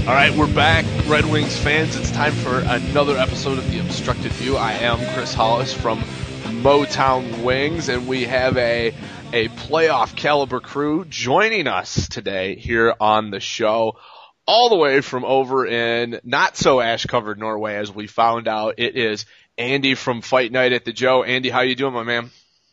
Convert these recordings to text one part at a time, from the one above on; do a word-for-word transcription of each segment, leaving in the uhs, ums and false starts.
All right, we're back, Red Wings fans. It's time for another episode of The Obstructed View. I am Chris Hollis from Motown Wings, and we have a a playoff caliber crew joining us today here on the show, all the way from over in not so ash-covered Norway, as we found out. It is Andy from Fight Night at the Joe. Andy, how you doing, my man?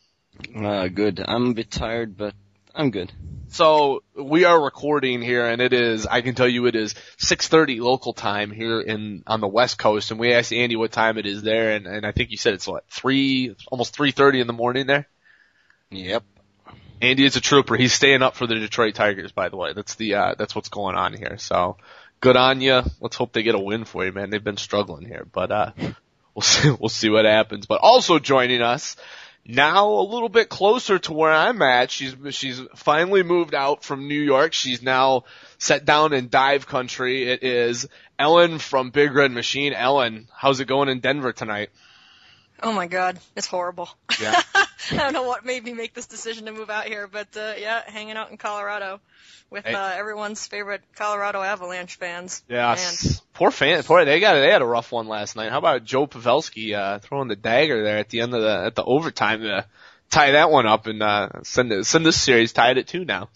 Uh, good. I'm a bit tired, but I'm good. So we are recording here, and it is, I can tell you it is six thirty local time here in on the West Coast, and we asked Andy what time it is there, and, and I think you said it's what, three, almost three thirty in the morning there? Yep. Andy is a trooper. He's staying up for the Detroit Tigers, by the way. That's the uh, that's what's going on here. So good on you. Let's hope they get a win for you, man. They've been struggling here, but uh, we'll see, we'll see what happens. But also joining us now a little bit closer to where I'm at. She's she's finally moved out from New York. She's now set down in dive country. It is Ellen from Big Red Machine. Ellen, how's it going in Denver tonight? Oh my God, it's horrible. Yeah. I don't know what made me make this decision to move out here, but uh, yeah, hanging out in Colorado with Hey. uh, everyone's favorite Colorado Avalanche fans. Yeah, Man. poor fan. Poor they got they had a rough one last night. How about Joe Pavelski uh, throwing the dagger there at the end of the at the overtime to tie that one up and uh, send it, send this series tied at two now.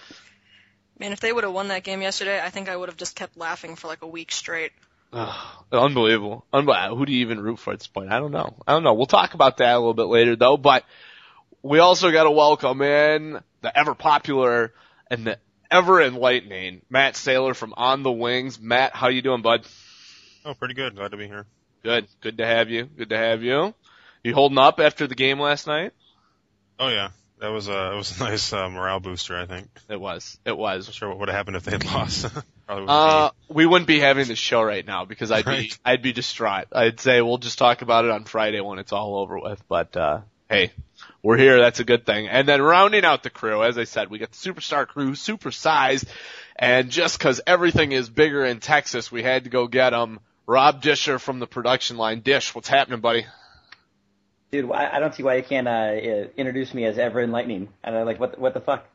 Man, if they would have won that game yesterday, I think I would have just kept laughing for like a week straight. Oh, unbelievable. Unbelievable. Who do you even root for at this point? I don't know. I don't know. We'll talk about that a little bit later though. But we also got to welcome in the ever popular and the ever enlightening Matt Saylor from On the Wings. Matt, how you doing, bud? Oh, pretty good. Glad to be here. Good. Good to have you. Good to have you. You holding up after the game last night? Oh yeah, that was a it was a nice uh, morale booster. I think. It was. It was. Not sure what would have happened if they had lost. Probably wouldn't Uh, we wouldn't be having this show right now because I'd be, Right. I'd be distraught. I'd say we'll just talk about it on Friday when it's all over with. But, uh, hey, we're here. That's a good thing. And then rounding out the crew, as I said, we got the superstar crew, super sized. And just cause everything is bigger in Texas, we had to go get them. Rob Disher from the production line. Dish, what's happening, buddy? Dude, I, I don't see why you can't uh, uh, introduce me as ever enlightening. And I'm like, what, what the fuck?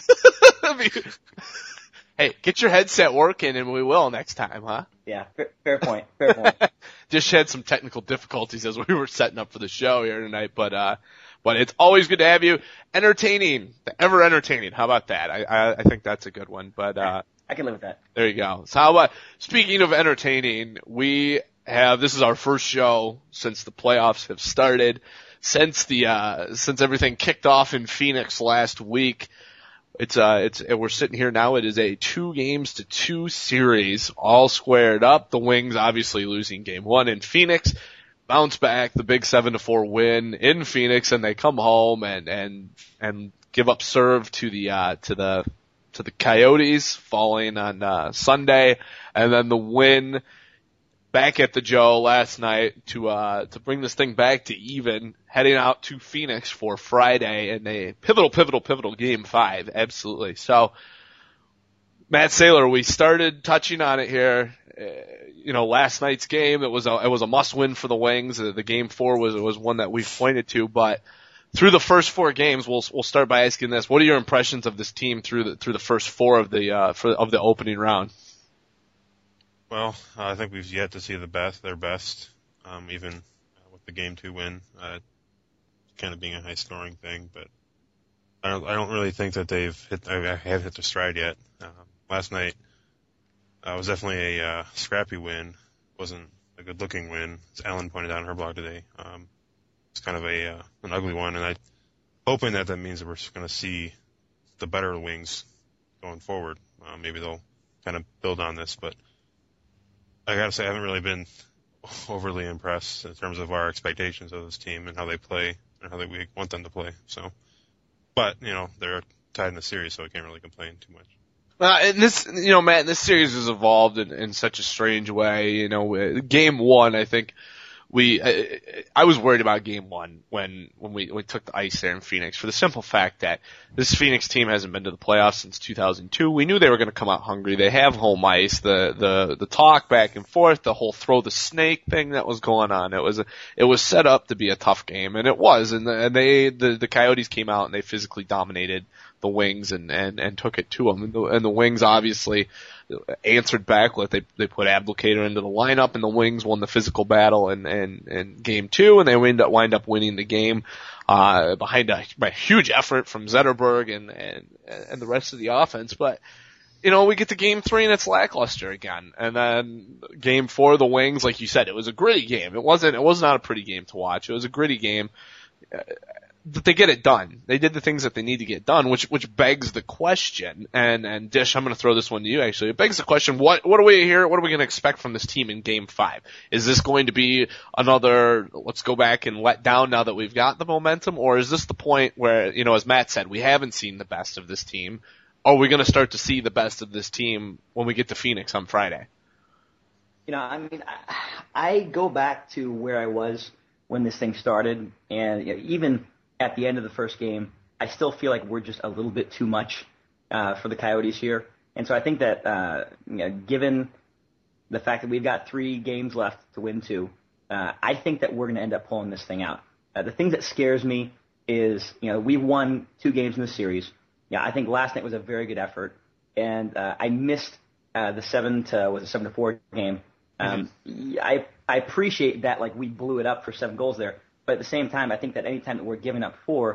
Hey, get your headset working and we will next time, huh? Yeah, fair, fair point. Fair point. Just had some technical difficulties as we were setting up for the show here tonight, but uh, but it's always good to have you. Entertaining, ever entertaining. How about that? I I, I think that's a good one. But uh, I can live with that. there you go. So how about speaking of entertaining, we have this is our first show since the playoffs have started, since the uh, since everything kicked off in Phoenix last week. It's uh, it's we're sitting here now. It is a two games to two series, all squared up. The Wings obviously losing game one in Phoenix, bounce back the big seven to four win in Phoenix, and they come home and and and give up serve to the uh, to the to the Coyotes, falling on uh, Sunday, and then the win back at the Joe last night to uh to bring this thing back to even, heading out to Phoenix for Friday in a pivotal, pivotal, pivotal game five. Absolutely. So, Matt Saylor, we started touching on it here. Uh, you know, last night's game, it was a it was a must win for the Wings. Uh, the game four was was one that we've pointed to, but through the first four games, we'll we'll start by asking this: what are your impressions of this team through the through the first four of the uh for of the opening round? Well, uh, I think we've yet to see the best, their best, um, even uh, with the game two win, uh, kind of being a high scoring thing. But I don't, I don't really think that they've hit, I have hit their stride yet. Uh, last night uh, was definitely a uh, scrappy win. Wasn't a good looking win, as Ellen pointed out in her blog today. Um, it's kind of a uh, an ugly one, and I hoping that that means that we're going to see the better Wings going forward. Uh, maybe they'll kind of build on this, but I gotta say I haven't really been overly impressed in terms of our expectations of this team and how they play and how they, we want them to play. So, but you know they're tied in the series, so I can't really complain too much. Uh, and this, you know, Matt, this series has evolved in, in such a strange way. You know, uh, game one, I think we, I, I was worried about game one when, when we, we took the ice there in Phoenix for the simple fact that this Phoenix team hasn't been to the playoffs since two thousand two. We knew they were going to come out hungry. They have home ice. The, the, the talk back and forth, the whole throw the snake thing that was going on. It was, a, it was set up to be a tough game, and it was. And, the, and they, the, the Coyotes came out and they physically dominated the Wings and, and, and took it to them. And the, and the Wings obviously answered back. Like they they put Abdelkader into the lineup, and the Wings won the physical battle in, in, in game two, and they wind up wind up winning the game uh, behind a, a huge effort from Zetterberg and, and and the rest of the offense. But you know, we get to game three and it's lackluster again. And then game four, the Wings, like you said, it was a gritty game. It wasn't, it was not a pretty game to watch. It was a gritty game. Uh, but they get it done. They did the things that they need to get done, which, which begs the question. And, and Dish, I'm going to throw this one to you actually. It begs the question, what, what are we here? What are we going to expect from this team in game five? Is this going to be another, let's go back and let down now that we've got the momentum? Or is this the point where, you know, as Matt said, we haven't seen the best of this team? Are we going to start to see the best of this team when we get to Phoenix on Friday? You know, I mean, I, I go back to where I was when this thing started, and you know, even at the end of the first game, I still feel like we're just a little bit too much uh, for the Coyotes here. And so I think that, uh, you know, given the fact that we've got three games left to win two, uh, I think that we're going to end up pulling this thing out. Uh, the thing that scares me is, you know, we've won two games in the series. Yeah, I think last night was a very good effort, and uh, I missed uh, the seven to was a seven to four game. Um, mm-hmm. I I appreciate that, like we blew it up for seven goals there, but at the same time, I think that any time that we're giving up four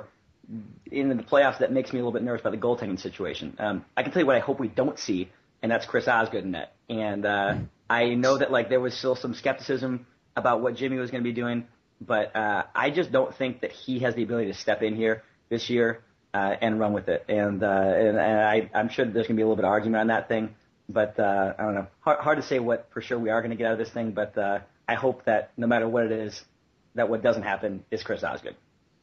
in the playoffs, that makes me a little bit nervous about the goaltending situation. Um, I can tell you what I hope we don't see, and that's Chris Osgood in net. And uh, mm-hmm. I know that like there was still some skepticism about what Jimmy was going to be doing, but uh, I just don't think that he has the ability to step in here this year. Uh, and run with it. And, uh, and, and I, I'm sure there's going to be a little bit of argument on that thing. But, uh, I don't know. Hard, hard to say what for sure we are going to get out of this thing. But uh, I hope that no matter what it is, that what doesn't happen is Chris Osgood.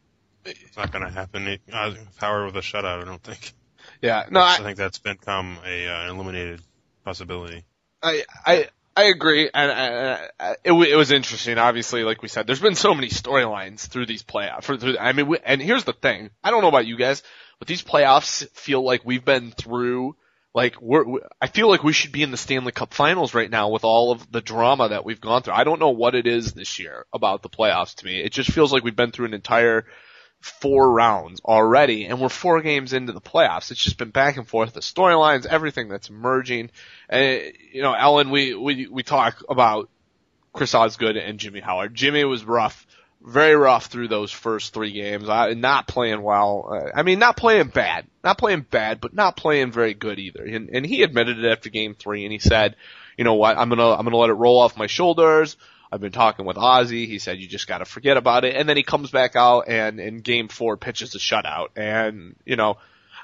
It's not going to happen. Uh, Power with a shutout, I don't think. Yeah. No, I, I, I think that's become a uh, an eliminated possibility. I, I, I agree, and uh, it, it was interesting. Obviously, like we said, there's been so many storylines through these playoffs. For, through, I mean, we, and here's the thing: I don't know about you guys, but these playoffs feel like we've been through. Like we're, we, I feel like we should be in the Stanley Cup Finals right now with all of the drama that we've gone through. I don't know what it is this year about the playoffs to me. It just feels like we've been through an entire four rounds already, and we're four games into the playoffs. It's just been back and forth, the storylines, everything that's emerging. And, you know, Ellen, we, we, we talk about Chris Osgood and Jimmy Howard. Jimmy was rough, very rough through those first three games, uh, not playing well. Uh, I mean, not playing bad, not playing bad, but not playing very good either. And, and he admitted it after game three, and he said, you know what, I'm gonna, I'm gonna let it roll off my shoulders. I've been talking with Ozzy. He said, you just got to forget about it. And then he comes back out and in game four pitches a shutout. And, you know,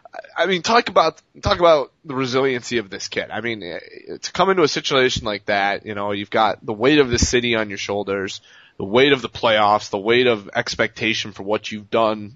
I mean, talk about, talk about the resiliency of this kid. I mean, to come into a situation like that, you know, you've got the weight of the city on your shoulders, the weight of the playoffs, the weight of expectation for what you've done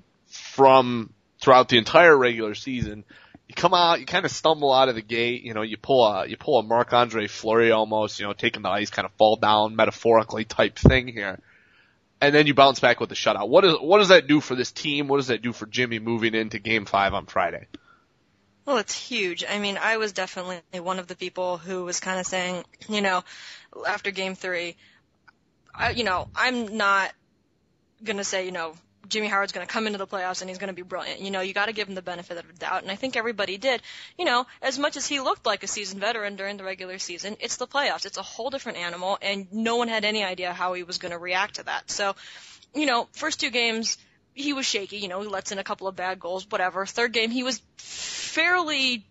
from throughout the entire regular season. You come out, you kind of stumble out of the gate, you know, you pull a, you pull a Marc-Andre Fleury almost, you know, taking the ice, kind of fall down metaphorically type thing here. And then you bounce back with the shutout. What is, what does that do for this team? What does that do for Jimmy moving into game five on Friday? Well, it's huge. I mean, I was definitely one of the people who was kind of saying, you know, after game three, I, you know, I'm not going to say, you know, Jimmy Howard's going to come into the playoffs and he's going to be brilliant. You know, you got to give him the benefit of the doubt, and I think everybody did. You know, as much as he looked like a seasoned veteran during the regular season, it's the playoffs. It's a whole different animal, and no one had any idea how he was going to react to that. So, you know, first two games, he was shaky. You know, he lets in a couple of bad goals, whatever. Third game, he was fairly,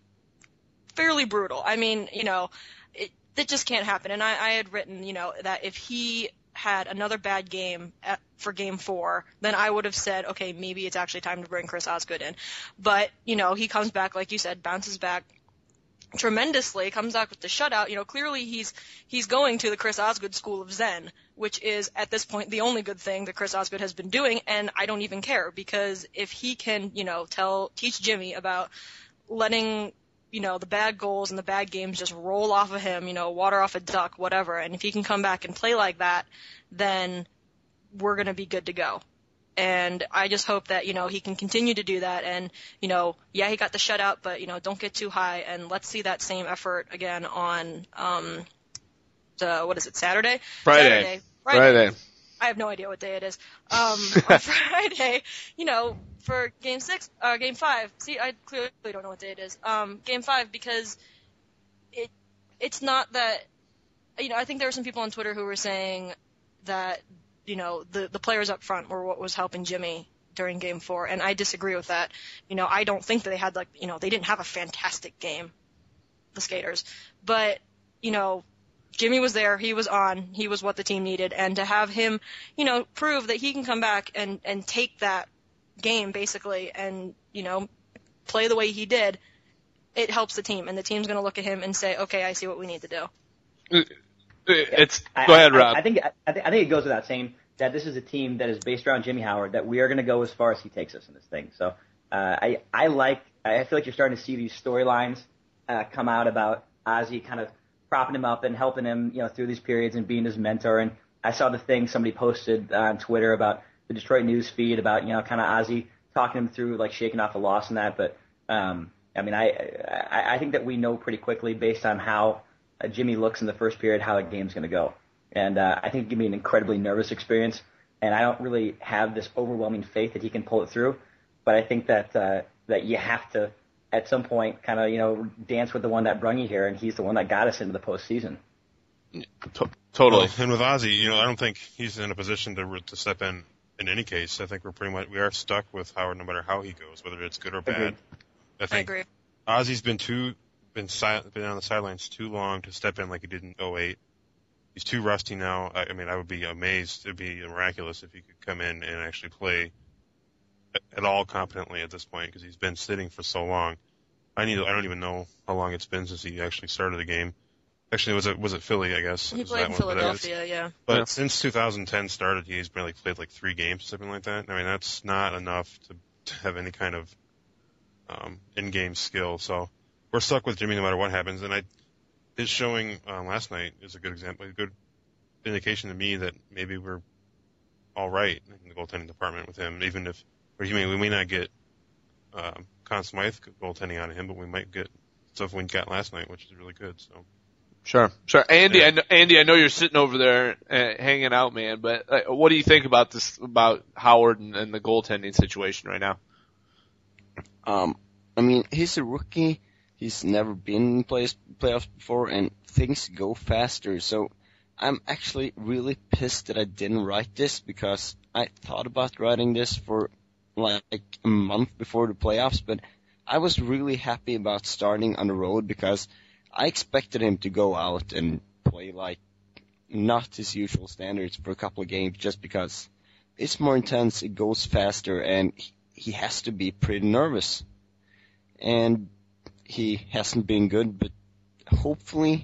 fairly brutal. I mean, you know, it, it just can't happen. And I, I had written, you know, that if he had another bad game at, for game four, then I would have said, okay, maybe it's actually time to bring Chris Osgood in. But, you know, he comes back, like you said, bounces back tremendously, comes back with the shutout. You know, clearly he's he's going to the Chris Osgood school of Zen, which is, at this point, the only good thing that Chris Osgood has been doing, and I don't even care, because if he can, you know, tell teach Jimmy about letting, you know, the bad goals and the bad games just roll off of him, you know, water off a duck, whatever. And if he can come back and play like that, then we're going to be good to go. And I just hope that, you know, he can continue to do that. And, you know, yeah, he got the shutout, but, you know, don't get too high. And let's see that same effort again on, um, the, what is it, Saturday? Friday. Saturday. Friday. Friday. I have no idea what day it is. Um, on Friday, you know, for game six, uh, game five. See, I clearly don't know what day it is. Um, game five, because it, it's not that, you know, I think there were some people on Twitter who were saying that, you know, the, the players up front were what was helping Jimmy during game four, and I disagree with that. You know, I don't think that they had, like, you know, they didn't have a fantastic game, the skaters, but, you know, Jimmy was there, he was on, he was what the team needed, and to have him, you know, prove that he can come back and, and take that game, basically, and, you know, play the way he did, it helps the team, and the team's going to look at him and say, okay, I see what we need to do. It's, I, go ahead, I, Rob. I, I think I, th- I think it goes without saying that this is a team that is based around Jimmy Howard, that we are going to go as far as he takes us in this thing. So uh, I I like I feel like you're starting to see these storylines uh, come out about Ozzy kind of propping him up and helping him, you know, through these periods and being his mentor. And I saw the thing somebody posted on Twitter about the Detroit news feed about, you know, kind of Ozzy talking him through, like, shaking off a loss and that. But um, I mean, I, I I think that we know pretty quickly based on how uh, Jimmy looks in the first period how the game's going to go. And uh, I think it can be an incredibly nervous experience. And I don't really have this overwhelming faith that he can pull it through. But I think that uh, that you have to, at some point, kind of, you know, dance with the one that brung you here, and he's the one that got us into the postseason. To- totally. Well, and with Ozzy, you know, I don't think he's in a position to to step in in any case. I think we're pretty much we are stuck with Howard no matter how he goes, whether it's good or bad. Agreed. I I think agree. Ozzy's been too been silent, been on the sidelines too long to step in like he did in oh eight. He's too rusty now. I, I mean, I would be amazed. It'd be miraculous if he could come in and actually play at all competently at this point, because he's been sitting for so long. I need. I don't even know how long it's been since he actually started the game. Actually, was it was it Philly? I guess He was played that in one, but I was- Philadelphia, yeah. But Yeah. since two thousand ten started, he's been like played like three games, something like that. I mean, that's not enough to, to have any kind of um, in-game skill. So we're stuck with Jimmy no matter what happens. And I, his showing um, last night is a good example, a good indication to me that maybe we're all right in the goaltending department with him. Even if, or you mean we may not get um, Conn Smythe goaltending out of him, but we might get stuff we got last night, which is really good. So. Sure, sure. Andy, Yeah. I know, Andy, I know you're sitting over there uh, hanging out, man. But uh, what do you think about this, about Howard and, and the goaltending situation right now? Um, I mean, he's a rookie. He's never been in play- playoffs before, and things go faster. So I'm actually really pissed that I didn't write this, because I thought about writing this for like a month before the playoffs, but I was really happy about starting on the road, because I expected him to go out and play like not his usual standards for a couple of games, just because it's more intense, it goes faster, and he has to be pretty nervous. And he hasn't been good, but hopefully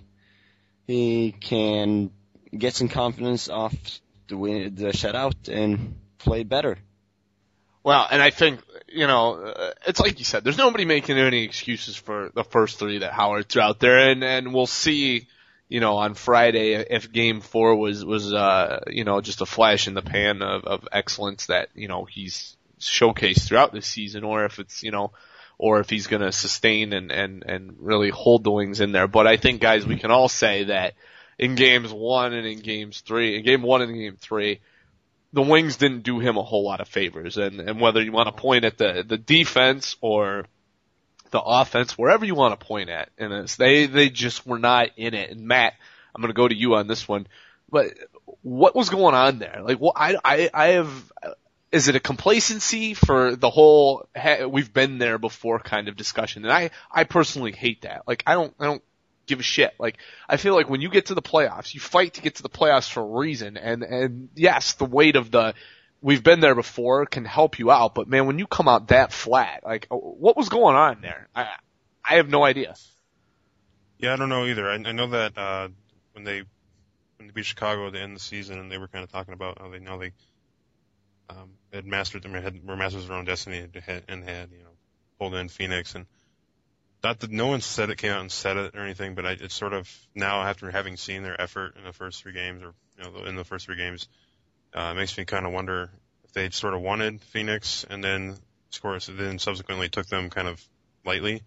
he can get some confidence off the win, the shutout, and play better. Well, and I think, you know, uh, it's like you said, there's nobody making any excuses for the first three that Howard threw out there, and, and we'll see, you know, on Friday if game four was, was, uh, you know, just a flash in the pan of, of excellence that, you know, he's showcased throughout this season, or if it's, you know, or if he's gonna sustain and, and, and really hold the Wings in there. But I think, guys, we can all say that in games one and in games three, in game one and in game three, the Wings didn't do him a whole lot of favors, and, and whether you want to point at the, the defense or the offense, wherever you want to point at, and it's, they, they just were not in it. And Matt, I'm going to go to you on this one, but what was going on there? Like, well, I, I, I have, is it a complacency for the whole, we've been there before kind of discussion? And I, I personally hate that. Like, I don't, I don't give a shit. Like, I feel like when you get to the playoffs, you fight to get to the playoffs for a reason. And, and yes, the weight of the, we've been there before can help you out. But man, when you come out that flat, like, what was going on there? I, I have no idea. Yeah, I don't know either. I, I know that, uh, when they, when they beat Chicago at the end of the season, and they were kind of talking about how they, now they, um, had mastered them, had, were masters of their own destiny, and had, and had, you know, pulled in Phoenix, and not that no one said it, came out and said it or anything, but I, it's sort of now, after having seen their effort in the first three games, or, you know, in the first three games, uh, it makes me kind of wonder if they sort of wanted Phoenix and then, of course, then subsequently took them kind of lightly.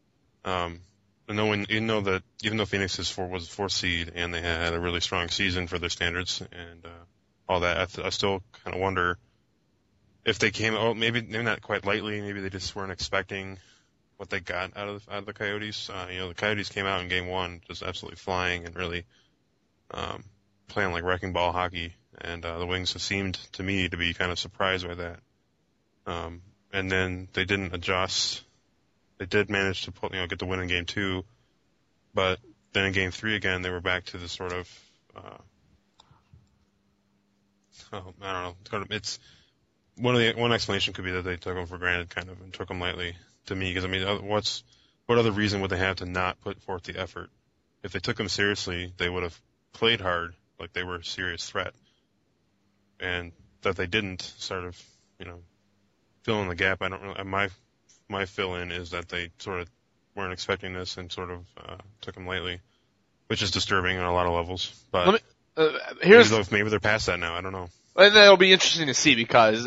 Um, and knowing, you know, that even though Phoenix is four, was a fourth seed and they had a really strong season for their standards, and, uh, all that. I, th- I still kind of wonder if they came, oh, maybe maybe not quite lightly. Maybe they just weren't expecting what they got out of out of the Coyotes. Uh, you know, the Coyotes came out in game one just absolutely flying and really um, playing like wrecking ball hockey, and uh, the Wings have seemed to me to be kind of surprised by that. Um, and then they didn't adjust. They did manage to pull, you know, get the win in game two, but then in game three again they were back to the sort of uh, oh, I don't know. It's, kind of, it's one of the one explanation could be that they took them for granted, kind of, and took them lightly. To me, because I mean, what's what other reason would they have to not put forth the effort? If they took them seriously, they would have played hard, like they were a serious threat, and that they didn't sort of, you know, fill in the gap. I don't really. My my fill in is that they sort of weren't expecting this and sort of uh, took them lightly, which is disturbing on a lot of levels. But Let me, uh, here's maybe, maybe they're past that now. I don't know. And that'll be interesting to see because.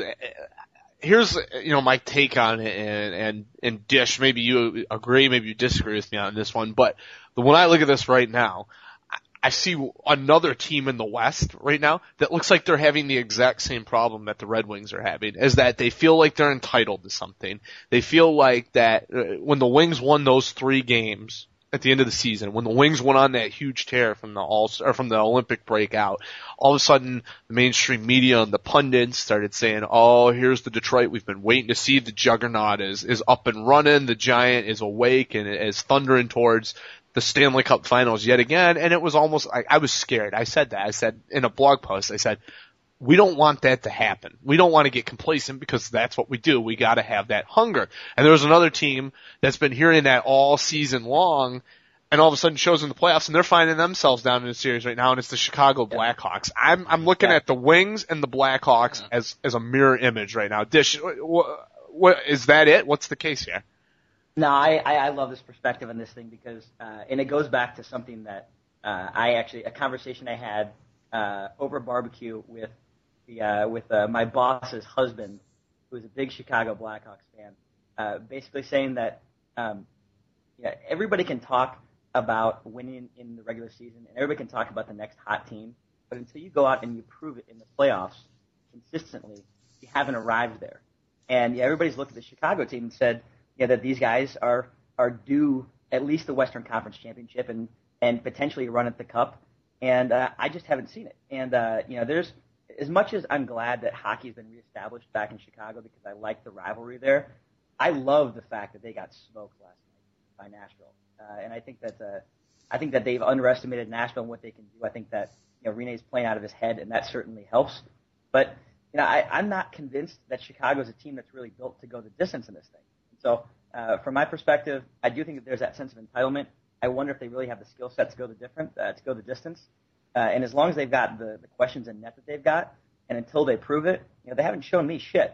Here's, you know, my take on it, and, and, and Dish, maybe you agree, maybe you disagree with me on this one, but when I look at this right now, I see another team in the West right now that looks like they're having the exact same problem that the Red Wings are having, is that they feel like they're entitled to something. They feel like that uh, when the Wings won those three games at the end of the season, when the Wings went on that huge tear from the all or from the Olympic breakout, all of a sudden the mainstream media and the pundits started saying, "Oh, here's the Detroit we've been waiting to see. The juggernaut is is up and running. The Giant is awake and is thundering towards the Stanley Cup Finals yet again." And it was almost I, I was scared. I said that. I said in a blog post. I said, we don't want that to happen. We don't want to get complacent because that's what we do. We got to have that hunger. And there was another team that's been hearing that all season long and all of a sudden shows in the playoffs and they're finding themselves down in the series right now, and it's the Chicago Blackhawks. I'm, I'm looking Yeah. at the Wings and the Blackhawks as, as a mirror image right now. Dish, what, what, is that it? What's the case here? No, I, I, I love this perspective on this thing because, uh, and it goes back to something that uh, I actually, a conversation I had uh, over barbecue with the uh, with uh, my boss's husband, who is a big Chicago Blackhawks fan, uh, basically saying that um, yeah, everybody can talk about winning in the regular season, and everybody can talk about the next hot team, but until you go out and you prove it in the playoffs consistently, you haven't arrived there. And yeah, everybody's looked at the Chicago team and said, yeah, that these guys are are due at least the Western Conference Championship and and potentially a run at the Cup. And uh, I just haven't seen it. And uh, you know, there's as much as I'm glad that hockey's been reestablished back in Chicago because I like the rivalry there. I love the fact that they got smoked last night by Nashville, uh, and I think that uh, I think that they've underestimated Nashville and what they can do. I think that you know Rene's playing out of his head, and that certainly helps. But you know, I, I'm not convinced that Chicago's a team that's really built to go the distance in this thing. So, uh, from my perspective, I do think that there's that sense of entitlement. I wonder if they really have the skill set to go the different, uh, to go the distance. Uh, and as long as they've got the, the questions in net that they've got, and until they prove it, you know, they haven't shown me shit.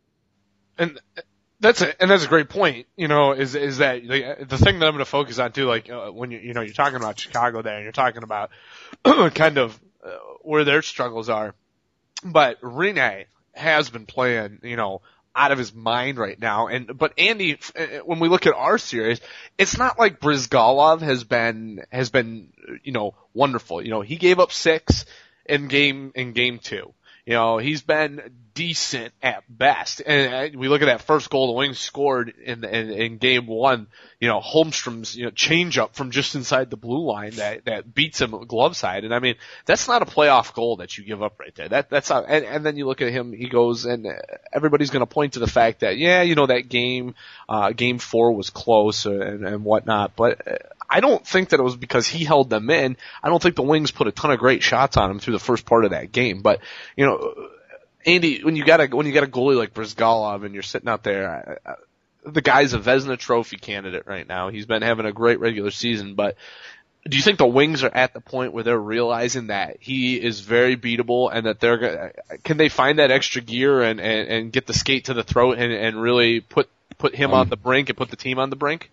And that's a, and that's a great point, you know, is, is that the, the thing that I'm going to focus on too, like, uh, when you, you know, you're talking about Chicago there and you're talking about kind of uh, where their struggles are. But Rene has been playing, you know, out of his mind right now. And, but Andy, when we look at our series, it's not like Brizgalov has been, has been, you know, wonderful. You know, he gave up six in game, in game two. You know, he's been decent at best. And we look at that first goal the Wings scored in, in, in game one, you know, Holmstrom's, you know, change up from just inside the blue line that, that beats him glove side. And I mean, that's not a playoff goal that you give up right there. That, that's not, and, and then you look at him, he goes, and everybody's going to point to the fact that, yeah, you know, that game, uh, game four was close and, and whatnot, but I don't think that it was because he held them in. I don't think the Wings put a ton of great shots on him through the first part of that game, but, you know, Andy, when you got a when you got a goalie like Brizgalov and you're sitting out there, uh, the guy's a Vezina Trophy candidate right now. He's been having a great regular season, but do you think the Wings are at the point where they're realizing that he is very beatable and that they're gonna, can they find that extra gear and, and, and get the skate to the throat and, and really put put him um, on the brink and put the team on the brink?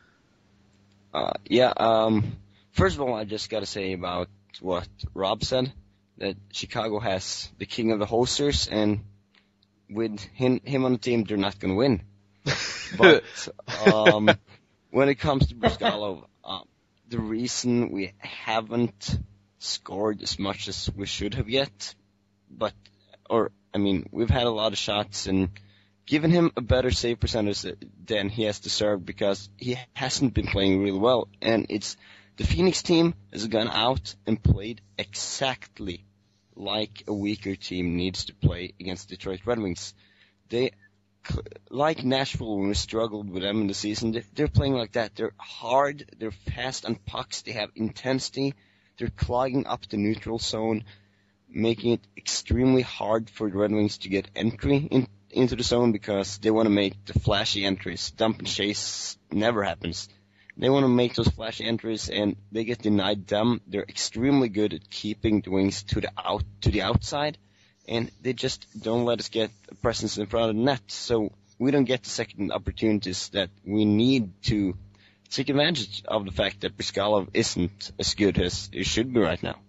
Uh, yeah. Um. First of all, I just got to say about what Rob said. That Chicago has the king of the hosters, and with him, him on the team, they're not going to win. But um, when it comes to Brizgalov, uh, the reason we haven't scored as much as we should have yet, but, or, I mean, we've had a lot of shots and given him a better save percentage than he has deserved because he hasn't been playing really well. And it's, the Phoenix team has gone out and played exactly like a weaker team needs to play against Detroit Red Wings. They, like Nashville when we struggled with them in the season, they're playing like that. They're hard, they're fast on pucks, they have intensity, they're clogging up the neutral zone, making it extremely hard for the Red Wings to get entry in, into the zone because they want to make the flashy entries. Dump and chase never happens. They want to make those flashy entries and they get denied them. They're extremely good at keeping the Wings to the out to the outside, and they just don't let us get a presence in front of the net. So we don't get the second opportunities that we need to take advantage of the fact that Brizgalov isn't as good as he should be right now.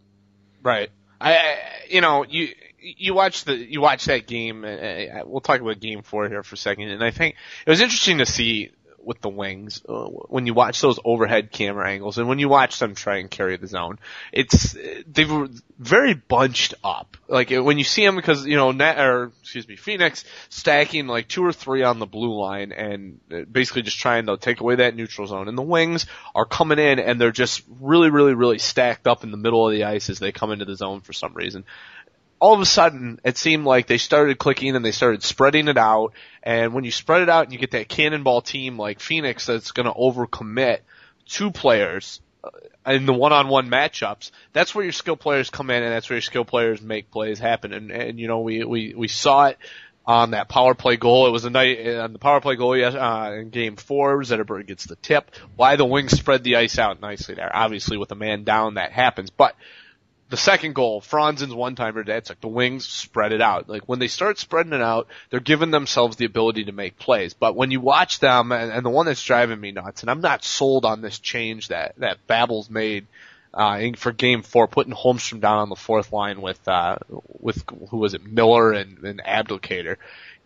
Right. I, I you know, you you watch the you watch that game. Uh, we'll talk about game four here for a second, and I think it was interesting to see with the Wings uh, when you watch those overhead camera angles and when you watch them try and carry the zone. It's they were very bunched up. Like when you see them, because you know, net or excuse me, Phoenix stacking like two or three on the blue line and basically just trying to take away that neutral zone. And the Wings are coming in and they're just really, really, really stacked up in the middle of the ice as they come into the zone for some reason. All of a sudden, it seemed like they started clicking and they started spreading it out. And when you spread it out and you get that cannonball team like Phoenix that's going to overcommit two players in the one-on-one matchups, that's where your skill players come in and that's where your skill players make plays happen. And, and you know, we, we, we saw it on that power play goal. It was a night on the power play goal yes, uh, in game four. Zetterberg gets the tip. Why the Wings spread the ice out nicely there. Obviously, with a man down, that happens. But the second goal, Franzen's one-timer, that's like the Wings spread it out. Like when they start spreading it out, they're giving themselves the ability to make plays. But when you watch them, and, and the one that's driving me nuts, and I'm not sold on this change that that Babel's made uh, in, for Game Four, putting Holmstrom down on the fourth line with uh, with who was it, Miller and, and Abdelkader.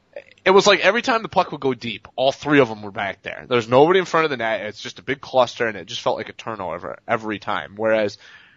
It was like every time the puck would go deep, all three of them were back there. There's nobody in front of the net. It's just a big cluster, and it just felt like a turnover every time. Whereas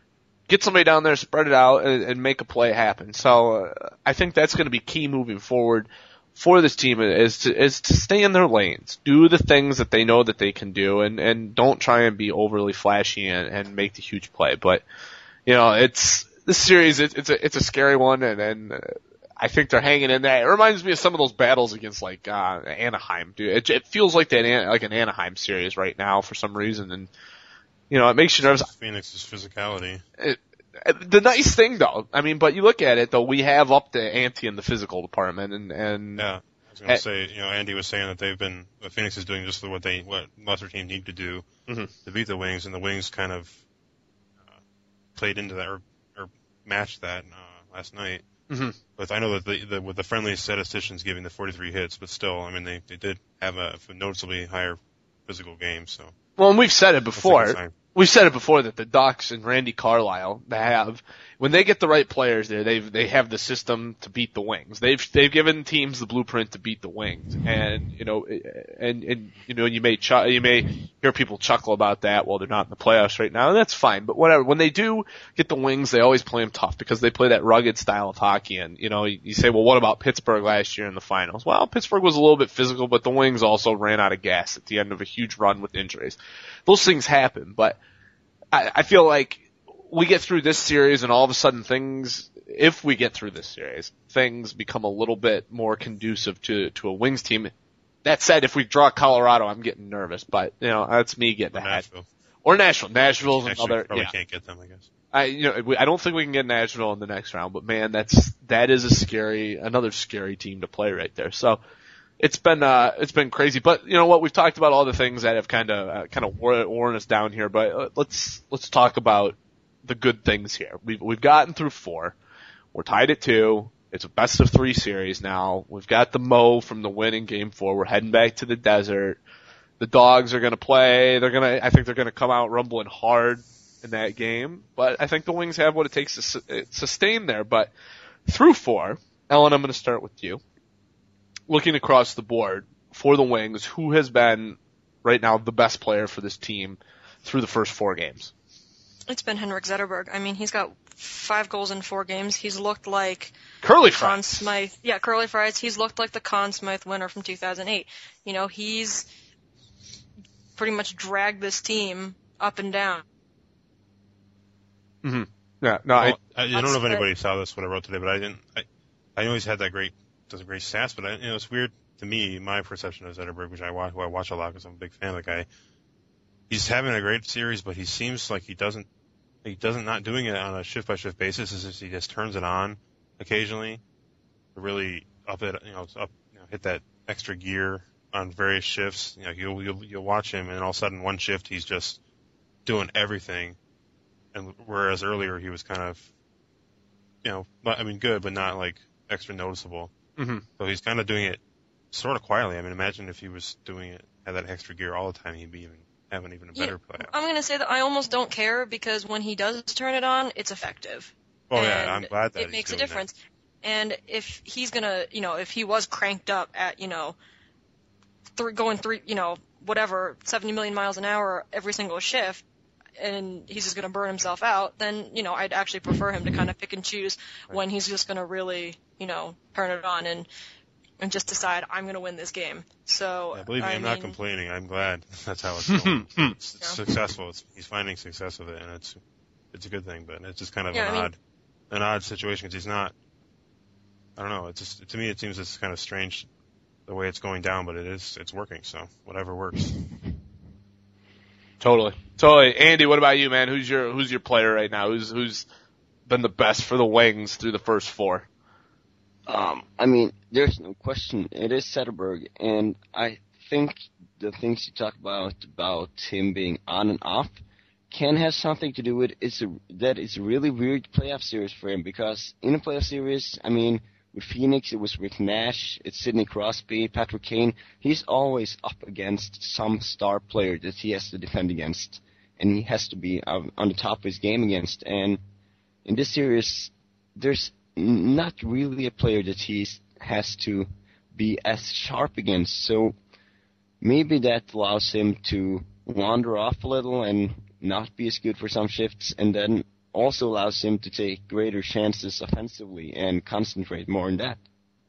get somebody down there, spread it out, and, and make a play happen. So uh, I think that's going to be key moving forward for this team is to is to stay in their lanes, do the things that they know that they can do, and, and don't try and be overly flashy and, and make the huge play. But you know, it's this series. It, it's a it's a scary one, and, and uh, I think they're hanging in there. It reminds me of some of those battles against like uh, Anaheim, dude. It, it feels like that like an Anaheim series right now for some reason, and you know, it makes you nervous. Phoenix's physicality. It, the nice thing, though, I mean, but you look at it, though, we have upped the ante in the physical department, and and yeah, I was going to say, you know, Andy was saying that they've been what Phoenix is doing just what they what lesser teams need to do mm-hmm. to beat the Wings, and the Wings kind of uh, played into that or, or matched that uh, last night. Mm-hmm. But I know that the, the with the friendly statisticians giving the forty-three hits, but still, I mean, they they did have a noticeably higher physical game. So well, and we've said it before. We've said it before that the Ducks and Randy Carlyle they have when they get the right players there, they they have the system to beat the Wings. They've they've given teams the blueprint to beat the Wings, and you know, and and you know, you may ch- you may hear people chuckle about that. Well, they're not in the playoffs right now, and that's fine. But whatever. When they do get the Wings, they always play them tough because they play that rugged style of hockey. And you know, you say, well, what about Pittsburgh last year in the finals? Well, Pittsburgh was a little bit physical, but the Wings also ran out of gas at the end of a huge run with injuries. Those things happen, but I, I feel like we get through this series and all of a sudden things, if we get through this series, things become a little bit more conducive to, to a Wings team. That said, if we draw Colorado, I'm getting nervous, but you know, that's me getting or ahead. Nashville. Or Nashville. Nashville's Actually, another, probably yeah. can't get them, I guess. I, you know, we, I don't think we can get Nashville in the next round, but man, that's, that is a scary, another scary team to play right there. So, It's been uh, it's been crazy, but you know what? We've talked about all the things that have kind of uh, kind of wor- worn us down here, but let's let's talk about the good things here. We've we've gotten through four, we're tied at two. It's a best of three series now. We've got the Mo from the win in Game Four. We're heading back to the desert. The Dogs are going to play. They're going to. I think they're going to come out rumbling hard in that game, but I think the Wings have what it takes to su- sustain there. But through four, Ellen, I'm going to start with you. Looking across the board for the Wings, who has been right now the best player for this team through the first four games? It's been Henrik Zetterberg. I mean, he's got five goals in four games. He's looked like Curly Conn fries. Smythe. Yeah, Curly Fries. He's looked like the Conn Smythe winner from two thousand eight. You know, he's pretty much dragged this team up and down. Mm-hmm. Yeah, no, Well, I, I, I don't know if anybody saw this, what I wrote today, but I didn't, I, I know he's had that great, does a great stats, but I, you know, it's weird to me, my perception of Zetterberg, which I watch, who I watch a lot because I'm a big fan of the guy. He's having a great series, but he seems like he doesn't, he doesn't not doing it on a shift by shift basis. It's just he just turns it on occasionally to really up it, you know, up, you know, hit that extra gear on various shifts. You know, you'll, you'll, you'll watch him and all of a sudden one shift he's just doing everything. And whereas earlier he was kind of, you know, I mean, good, but not like extra noticeable. mm-hmm. So he's kind of doing it sort of quietly. I mean, imagine if he was doing it, had that extra gear all the time, he'd be even having even a better Yeah, playoff. I'm going to say that I almost don't care because when he does turn it on, it's effective. Oh and yeah, I'm glad that it he's makes a doing difference. And if he's going to, you know, if he was cranked up at, you know, three, going three, you know, whatever, seventy million miles an hour every single shift, and he's just going to burn himself out, then, you know, I'd actually prefer him to kind of pick and choose Right. when he's just going to really, you know, turn it on and and just decide, I'm going to win this game. So, that. Yeah, believe me, I I'm mean, not complaining. I'm glad that's how it's going. It's, it's Yeah. successful. It's, he's finding success with it, and it's it's a good thing. But it's just kind of Yeah, an I mean- odd an odd situation because he's not. I don't know. It's just to me it seems it's kind of strange the way it's going down, but it is it's working. So whatever works. Totally, totally. Andy, what about you, man? Who's your who's your player right now? Who's who's been the best for the Wings through the first four? Um, I mean, there's no question. It is Zetterberg, and I think the things you talk about about him being on and off can have something to do with it's a, that it's a really weird playoff series for him because in a playoff series, I mean, with Phoenix it was Rick Nash, it's Sidney Crosby, Patrick Kane. He's always up against some star player that he has to defend against, and he has to be on on the top of his game against. And in this series, there's not really a player that he has to be as sharp against. So maybe that allows him to wander off a little and not be as good for some shifts, and then also allows him to take greater chances offensively and concentrate more on that.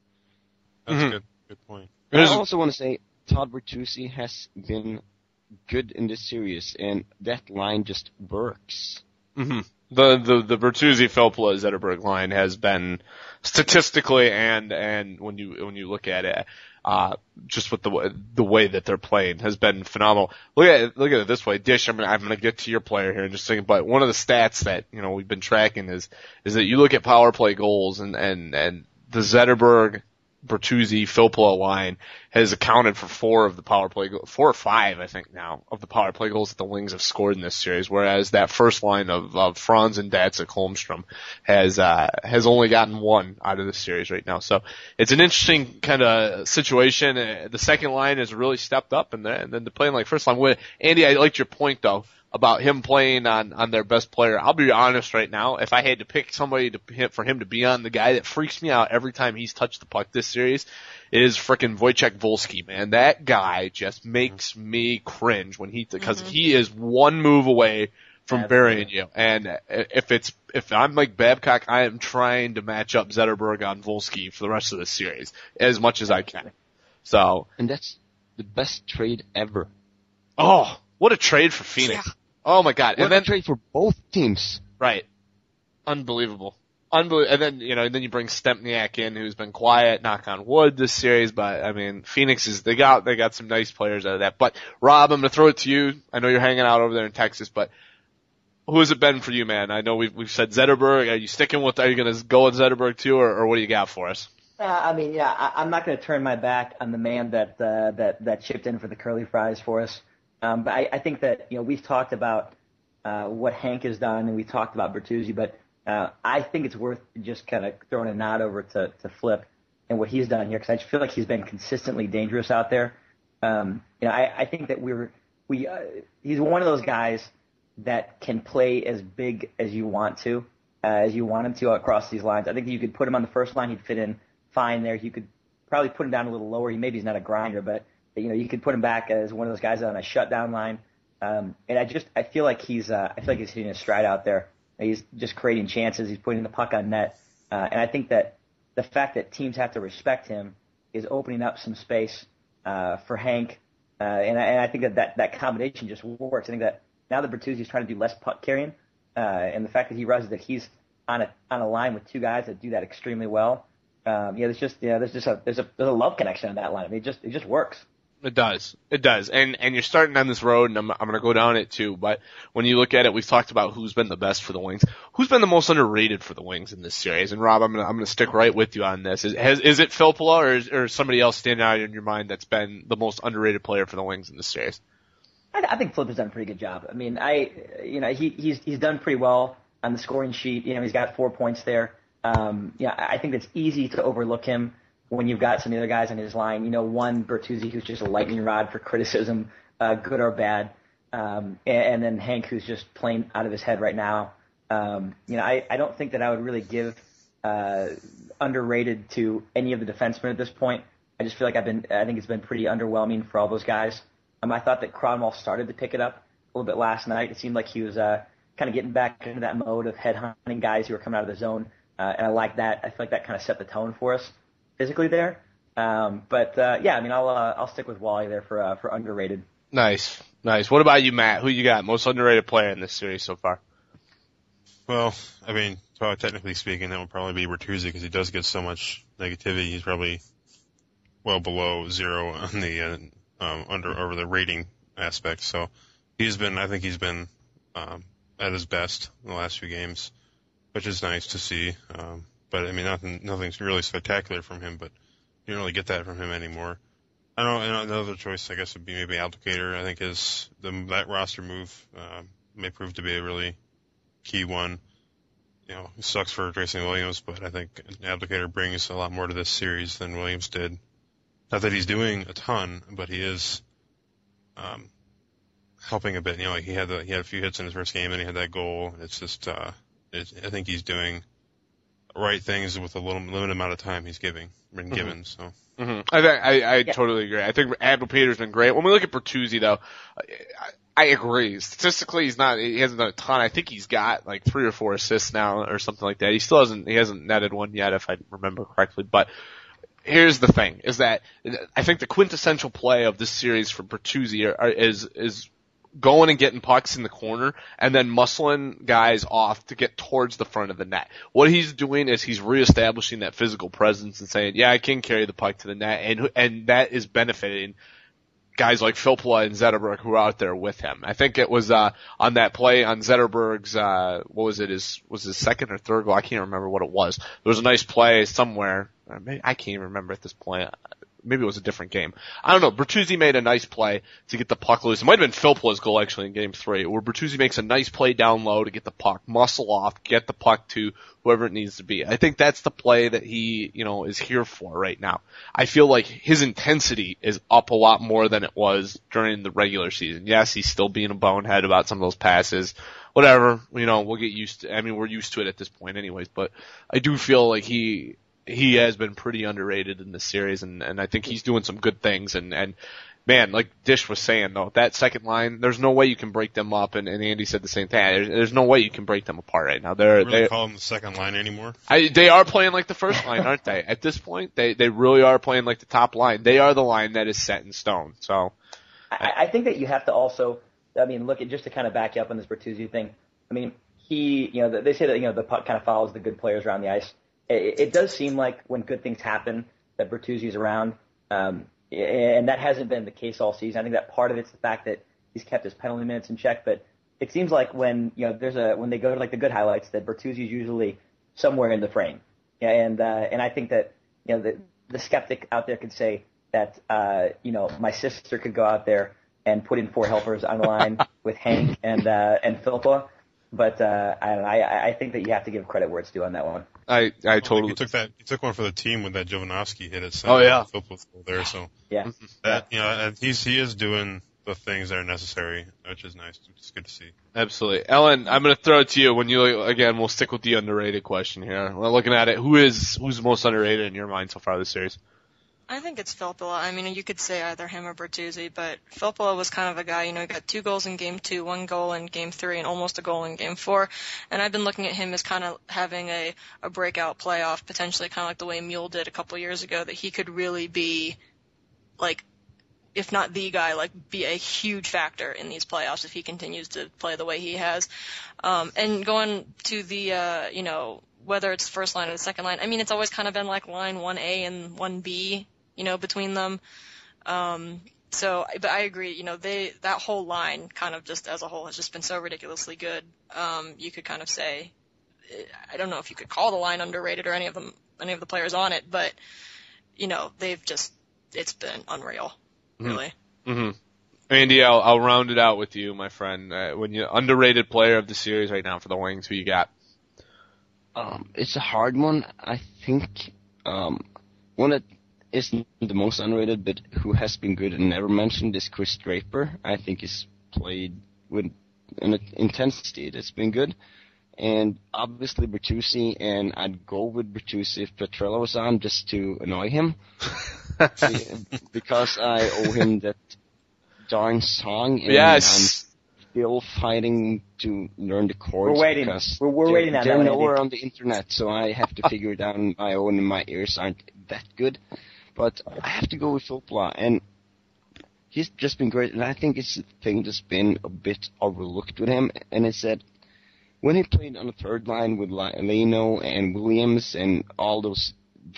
That's Mhm. a good good point. I also want to say Todd Bertuzzi has been good in this series, and that line just works. Mm-hmm. The the the Bertuzzi Filppula Zetterberg line has been statistically and and when you when you look at it, uh, just with the way, the way that they're playing has been phenomenal. Look at it, look at it this way, Dish. I'm gonna, I'm gonna get to your player here in just a second, but one of the stats that you know we've been tracking is is that you look at power play goals and and and the Zetterberg Bertuzzi Filppula line has accounted for four of the power play go- four or five I think now of the power play goals that the Wings have scored in this series, whereas that first line of, of Franz and Datsuk Holmstrom has uh has only gotten one out of this series right now. So it's an interesting kind of situation. Uh, the second line has really stepped up, and then and then the playing like first line. With Andy, I liked your point though about him playing on, on their best player. I'll be honest right now, if I had to pick somebody to hit for him to be on, the guy that freaks me out every time he's touched the puck this series is frickin' Wojciech Wolski, man. That guy just makes me cringe when he, because Mhm. he is one move away from Absolutely. burying you. And if it's, if I'm like Babcock, I am trying to match up Zetterberg on Wolski for the rest of the series as much as I can. So, And that's the best trade ever. oh, what a trade for Phoenix. Yeah. Oh my God. What And then, a trade for both teams. right. Unbelievable. Unbelievable. And then, you know, and then you bring Stempniak in, who's been quiet, knock on wood this series, but I mean, Phoenix is, they got, they got some nice players out of that. But Rob, I'm gonna throw it to you. I know you're hanging out over there in Texas, but who has it been for you, man? I know we've, we've said Zetterberg. Are you sticking with, are you gonna go with Zetterberg too, or, or what do you got for us? Uh, I mean, yeah, I, I'm not going to turn my back on the man that uh, that that chipped in for the curly fries for us. Um, but I, I think that you know we've talked about uh, what Hank has done, and we talked about Bertuzzi, but uh, I think it's worth just kind of throwing a nod over to, to Flip and what he's done here, because I just feel like he's been consistently dangerous out there. Um, you know, I, I think that we're we uh, he's one of those guys that can play as big as you want to, uh, as you want him to across these lines. I think you could put him on the first line, he'd fit in fine there. You could probably put him down a little lower. He maybe he's not a grinder, but you know you could put him back as one of those guys on a shutdown line. Um, and I just I feel like he's uh, I feel like he's hitting a stride out there. He's just creating chances. He's putting the puck on net. Uh, and I think that the fact that teams have to respect him is opening up some space uh, for Hank. Uh, and, I, and I think that, that that combination just works. I think that now that Bertuzzi is trying to do less puck carrying, uh, and the fact that he realizes that he's on a on a line with two guys that do that extremely well, um, yeah, there's just yeah, there's just a there's a there's a love connection on that line. I mean, it just it just works. It does. It does. And and you're starting on this road, and I'm, I'm going to go down it too. But when you look at it, we've talked about who's been the best for the Wings. Who's been the most underrated for the Wings in this series? And Rob, I'm going to I'm going to stick right with you on this. Is has, is it Filppula or is, or somebody else standing out in your mind that's been the most underrated player for the Wings in this series? I, I think Flip has done a pretty good job. I mean, I you know he he's he's done pretty well on the scoring sheet. You know, he's got four points there. Um, yeah, I think it's easy to overlook him when you've got some of the other guys on his line. You know, one, Bertuzzi, who's just a lightning rod for criticism, uh, good or bad. Um, and, and then Hank, who's just playing out of his head right now. Um, you know, I, I don't think that I would really give uh, underrated to any of the defensemen at this point. I just feel like I've been, I think it's been pretty underwhelming for all those guys. Um, I thought that Cronwall started to pick it up a little bit last night. It seemed like he was uh, kind of getting back into that mode of headhunting guys who were coming out of the zone. Uh, and I like that. I feel like that kind of set the tone for us physically there. Um, but, uh, yeah, I mean, I'll, uh, I'll stick with Wally there for, uh, for underrated. Nice. Nice. What about you, Matt? Who you got? Most underrated player in this series so far? Well, I mean, probably technically speaking, that would probably be Bertuzzi because he does get so much negativity. He's probably well below zero on the, uh, um, under, over the rating aspect. So he's been, I think he's been, um, at his best in the last few games, which is nice to see. Um, But I mean, nothing, nothing's really spectacular from him. But you don't really get that from him anymore. I don't know. Another choice, I guess, would be maybe Abdelkader. I think is the that roster move uh, may prove to be a really key one. You know, it sucks for Grayson Williams, but I think Abdelkader brings a lot more to this series than Williams did. Not that he's doing a ton, but he is um, helping a bit. You know, like he had the, he had a few hits in his first game, and he had that goal. It's just, uh, it's, I think he's doing right things with a little limited amount of time he's giving been mm-hmm. given. So mm-hmm. I I, I yeah. totally agree. I think Abdelkader's been great. When we look at Bertuzzi, though, I, I agree. Statistically, he's not. He hasn't done a ton. I think he's got like three or four assists now, or something like that. He still hasn't. He hasn't netted one yet, if I remember correctly. But here's the thing: is that I think the quintessential play of this series for Bertuzzi are, are, is is. going and getting pucks in the corner and then muscling guys off to get towards the front of the net. What he's doing is he's reestablishing that physical presence and saying, yeah, I can carry the puck to the net, and and that is benefiting guys like Filppula and Zetterberg who are out there with him. I think it was uh on that play on Zetterberg's uh what was it, his was his second or third goal, I can't remember what it was. There was a nice play somewhere. I can't even remember at this point. Maybe it was a different game. I don't know. Bertuzzi made a nice play to get the puck loose. It might have been Filppula's goal actually in game three, where Bertuzzi makes a nice play down low to get the puck, muscle off, get the puck to whoever it needs to be. I think that's the play that he, you know, is here for right now. I feel like his intensity is up a lot more than it was during the regular season. Yes, he's still being a bonehead about some of those passes. Whatever, you know, we'll get used to, I mean, we're used to it at this point anyways, but I do feel like he, he has been pretty underrated in this series, and, and I think he's doing some good things. And, and man, like Dish was saying, though, that second line, there's no way you can break them up. And, and Andy said the same thing. There's, there's no way you can break them apart right now. They're, you really they call them the second line anymore? I, they are playing like the first line, aren't they? At this point, they they really are playing like the top line. They are the line that is set in stone. So, I, I think that you have to also, I mean, look at just to kind of back you up on this Bertuzzi thing. I mean, he, you know, they say that you know the puck kind of follows the good players around the ice. It, it does seem like when good things happen that Bertuzzi's around, um, and that hasn't been the case all season. I think that part of it's the fact that he's kept his penalty minutes in check, but it seems like when you know there's a when they go to like the good highlights that Bertuzzi's usually somewhere in the frame. Yeah, and uh, and I think that you know the the skeptic out there could say that uh, you know my sister could go out there and put in four helpers on the line with Hank and uh, and Filppula. But uh, I don't know. I, I think that you have to give credit where it's due on that one. I, I totally. He took that. He took one for the team with that Jovanovski hit at center. Oh yeah. There, so yeah. That you know, he's he is doing the things that are necessary, which is nice. It's good to see. Absolutely, Ellen. I'm going to throw it to you. When you again, we'll stick with the underrated question here. We're looking at it. Who is who's the most underrated in your mind so far this series? I think it's Filppula. I mean, you could say either him or Bertuzzi, but Filppula was kind of a guy, you know, he got two goals in game two, one goal in game three, and almost a goal in game four. And I've been looking at him as kind of having a, a breakout playoff, potentially kind of like the way Mule did a couple years ago, that he could really be, like, if not the guy, like, be a huge factor in these playoffs if he continues to play the way he has. Um, and going to the, uh, you know, whether it's the first line or the second line, I mean, it's always kind of been like line one A and one B, you know, between them. Um, so, but I agree, you know, they, that whole line kind of just as a whole has just been so ridiculously good. Um, you could kind of say, I don't know if you could call the line underrated or any of them, any of the players on it, but, you know, they've just, it's been unreal, really. Mm-hmm. Andy, I'll, I'll round it out with you, my friend. Uh, when you underrated player of the series right now for the Wings, who you got? Um, it's a hard one. I think um, one that isn't the most underrated, but who has been good and never mentioned is Chris Draper. I think he's played with an intensity that's been good. And obviously Bertuzzi, and I'd go with Bertuzzi if Petrella was on just to annoy him. Because I owe him that darn song. And Yes. I'm still fighting to learn the chords. We're waiting. Because We're, we're they're, waiting on they're that one, nowhere Andy. on the internet, so I have to figure it out on my own, and my ears aren't that good. But I have to go with Filppula, and he's just been great. And I think it's the thing that's been a bit overlooked with him, and it's that when he played on the third line with Leno and Williams and all those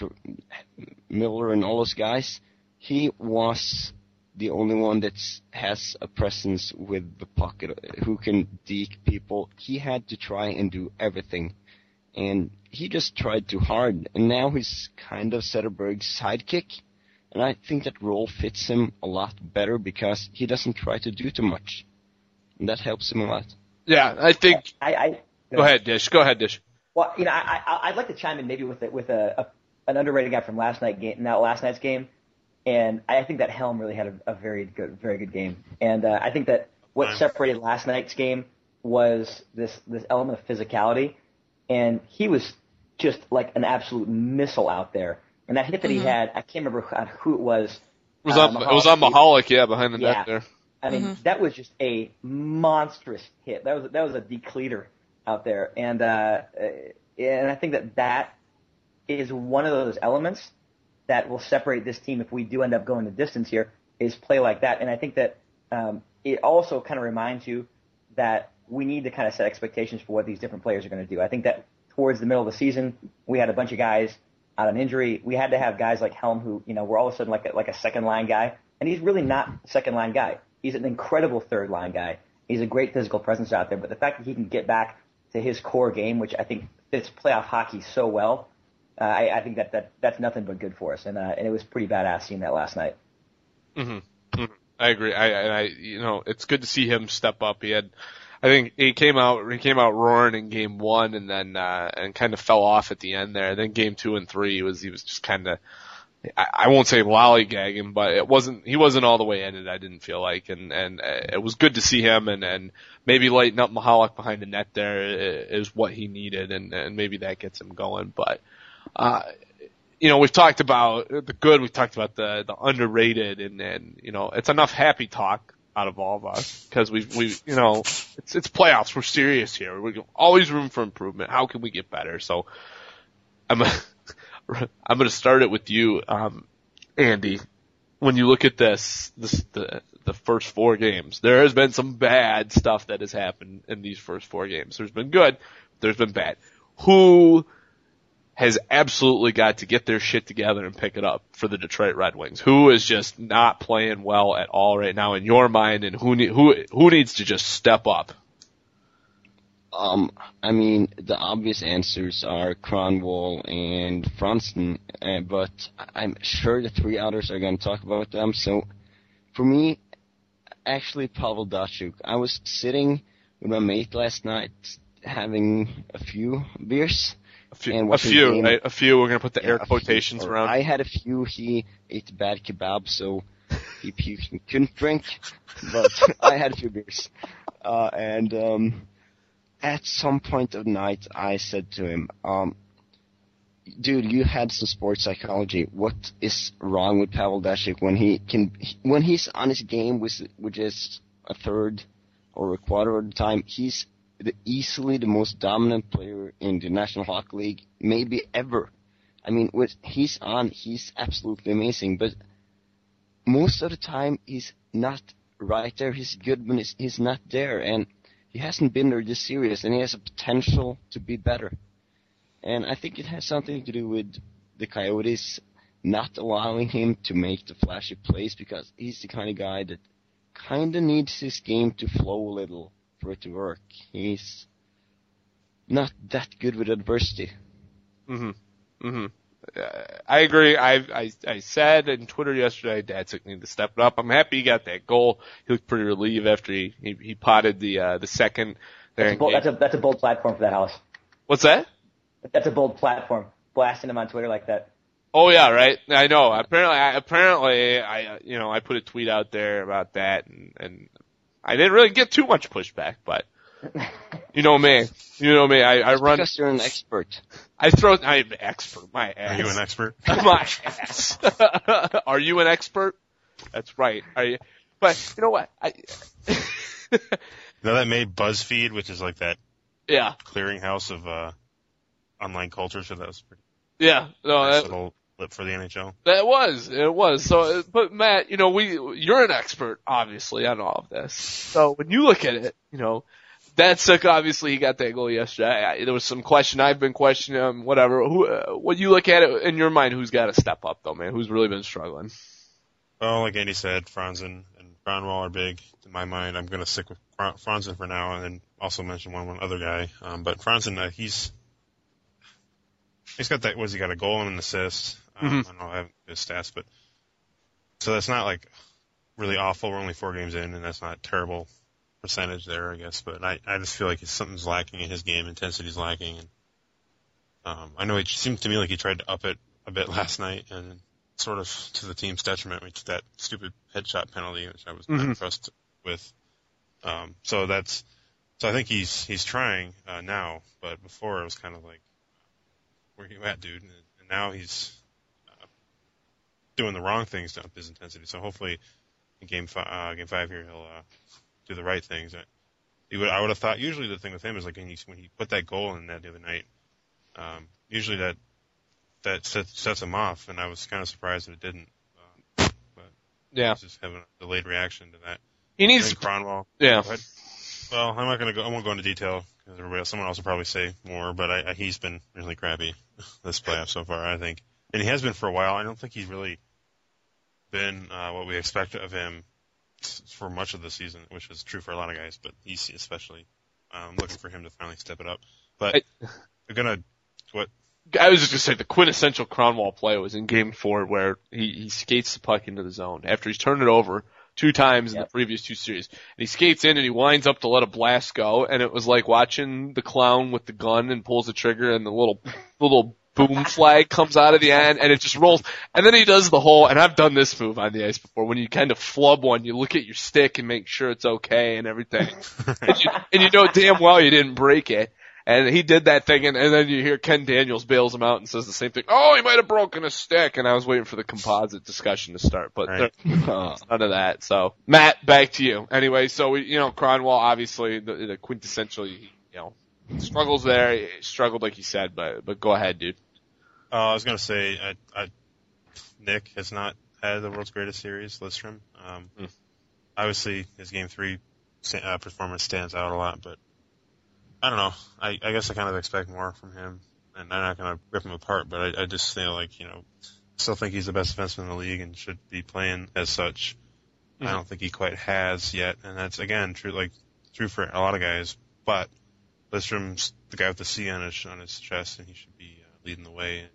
Miller and all those guys, he was the only one that has a presence with the puck, who can deke people. He had to try and do everything, and he just tried too hard. And now he's kind of Zetterberg's sidekick, and I think that role fits him a lot better because he doesn't try to do too much, and that helps him a lot. Yeah, I think. I, I, Go ahead, Dish. Go ahead, Dish. Well, you know, I, I, I'd like to chime in maybe with a, with a, a an underrated guy from last night game, now last night's game, and I think that Helm really had a, a very good, very good game. And uh, I think that what separated last night's game was this this element of physicality, and he was just like an absolute missile out there. And that hit that Mm-hmm. he had, I can't remember who it was. It was uh, on, it was on Mahalik, yeah, behind the Yeah. net there. I mean, Mhm. that was just a monstrous hit. That was that was a decleater out there, and uh, and I think that that is one of those elements that will separate this team if we do end up going the distance here, is play like that. And I think that um, it also kind of reminds you that we need to kind of set expectations for what these different players are going to do. I think that towards the middle of the season, we had a bunch of guys out on injury. We had to have guys like Helm who, you know, were all of a sudden like a, like a second line guy, and he's really not a second line guy. He's an incredible third line guy. He's a great physical presence out there, but the fact that he can get back to his core game, which I think fits playoff hockey so well, uh, I, I think that, that that's nothing but good for us, and uh, and it was pretty badass seeing that last night. Mm-hmm. Mm-hmm. I agree. I, and I, you know, it's good to see him step up. He had, I think he came out, he came out roaring in game one, and then uh, and kind of fell off at the end there. Then game two and three, he was he was just kind of, I, I won't say lollygagging, but it wasn't, he wasn't all the way in it. I didn't feel like, and and uh, it was good to see him, and and maybe lighten up Mahalik behind the net there is what he needed, and and maybe that gets him going. But uh, you know, we've talked about the good, we've talked about the the underrated, and and you know, it's enough happy talk out of all of us, because we we you know, it's it's playoffs. We're serious here. We're always room for improvement. How can we get better? So I'm a, I'm going to start it with you, um, Andy. When you look at this, this the the first four games, there has been some bad stuff that has happened in these first four games. There's been good, there's been bad. Who has absolutely got to get their shit together and pick it up for the Detroit Red Wings? Who is just not playing well at all right now in your mind, and who ne- who who needs to just step up? Um, I mean, the obvious answers are Kronwall and Franzen, uh, but I'm sure the three others are going to talk about them. So, for me, actually, Pavel Datsyuk. I was sitting with my mate last night, having a few beers. A few, And a watching few, the game- right? A few. We're gonna put the Yeah, air a few, quotations or around. I had a few. He ate bad kebab, so he puked and couldn't drink. But I had a few beers, uh, and um, at some point of the night, I said to him, um, dude, you had some sports psychology. What is wrong with Pavel Datsyuk when he can, when he's on his game, which, which is a third or a quarter of the time, he's the, easily the most dominant player in the National Hockey League, maybe ever. I mean, with he's on, he's absolutely amazing, but most of the time he's not right there. He's good when he's, he's not there, and he hasn't been there this series, and he has a potential to be better. And I think it has something to do with the Coyotes not allowing him to make the flashy plays, because he's the kind of guy that kind of needs his game to flow a little for it to work. He's not that good with adversity. Mm-hmm. Mm-hmm. Uh, I agree. I, I I said on Twitter yesterday, Datsyuk needed to step it up. I'm happy he got that goal. He looked pretty relieved after he he, he potted the uh, the second. There That's a, bold, that's a that's a bold platform for that house. What's that? That's a bold platform. Blasting him on Twitter like that. Oh yeah, right. I know. Apparently, I, apparently, I you know I put a tweet out there about that, and, and I didn't really get too much pushback, but you know me, you know me. I, I run. Because you're an expert. I throw. I'm an expert. My ass. Are you an expert? My ass. Are you an expert? That's right. Are you? But you know what? I. Now that made BuzzFeed, which is like that Yeah. clearinghouse of uh, online culture, so that was pretty Yeah. No. nice That, little lip for the N H L. that was. It was. So, but Matt, you know, we. You're an expert, obviously, on all of this. So when you look at it, you know. Datsyuk, obviously, he got that goal yesterday. I, there was some question. I've been questioning him, whatever. Who, uh, when you look at it in your mind, who's got to step up, though, man? Who's really been struggling? Well, like Andy said, Franzen and Kronwall are big. In my mind, I'm going to stick with Franzen for now, and then also mention one one other guy. Um, but Franzen, uh, he's he's got that. Was he got a goal and an assist? Um, Mm-hmm. I don't know. I haven't his stats, but so that's not like really awful. We're only four games in, and that's not terrible percentage there, I guess, but I, I just feel like something's lacking in his game. Intensity's lacking, and um, I know it seemed to me like he tried to up it a bit last night, and sort of to the team's detriment, which that stupid headshot penalty, which I was Mm-hmm. not impressed with. Um, so that's so I think he's he's trying uh, now, but before it was kind of like, where you at, dude? And, and now he's uh, doing the wrong things to up his intensity. So hopefully, in game five, uh, game five here, he'll. Uh, do the right things. He would, I would have thought usually the thing with him is like when he, when he put that goal in that the other night, um, usually that that sets, sets him off, and I was kind of surprised that it didn't. Um, but Yeah. he's just having a delayed reaction to that. He I needs think Kronwall. Yeah. Go ahead. Well, I'm not going to go. I won't go into detail because everybody else, someone else will probably say more. But I, I, he's been really crappy this playoff so far, I think, and he has been for a while. I don't think he's really been uh, what we expected of him for much of the season, which is true for a lot of guys, but E C especially. I'm um, looking for him to finally step it up. But I- they're gonna what? I was just gonna say the quintessential Kronwall play was in Game Four, where he, he skates the puck into the zone after he's turned it over two times in Yep. the previous two series, and he skates in and he winds up to let a blast go, and it was like watching the clown with the gun and pulls the trigger, and the little little boom flag comes out of the end, and it just rolls. And then he does the whole, and I've done this move on the ice before, when you kind of flub one, you look at your stick and make sure it's okay and everything, and, you, and you know damn well you didn't break it. And he did that thing, and, and then you hear Ken Daniels bails him out and says the same thing. Oh, he might have broken a stick, and I was waiting for the composite discussion to start, but Right. there, none of that. So, Matt, back to you. Anyway, so we, you know, Kronwall, obviously the, the quintessential, you know, struggles there. He struggled, like you said, but but go ahead, dude. Uh, I was gonna say, I, I, Nick has not had the world's greatest series. Lidstrom. Um, Mm. Obviously, his game three uh, performance stands out a lot, but I don't know. I, I guess I kind of expect more from him, and I'm not gonna rip him apart, but I, I just feel like, you know, still think he's the best defenseman in the league and should be playing as such. Mhm. I don't think he quite has yet, and that's again true, like true for a lot of guys. But Lidstrom's the guy with the C on his on his chest, and he should be uh, leading the way.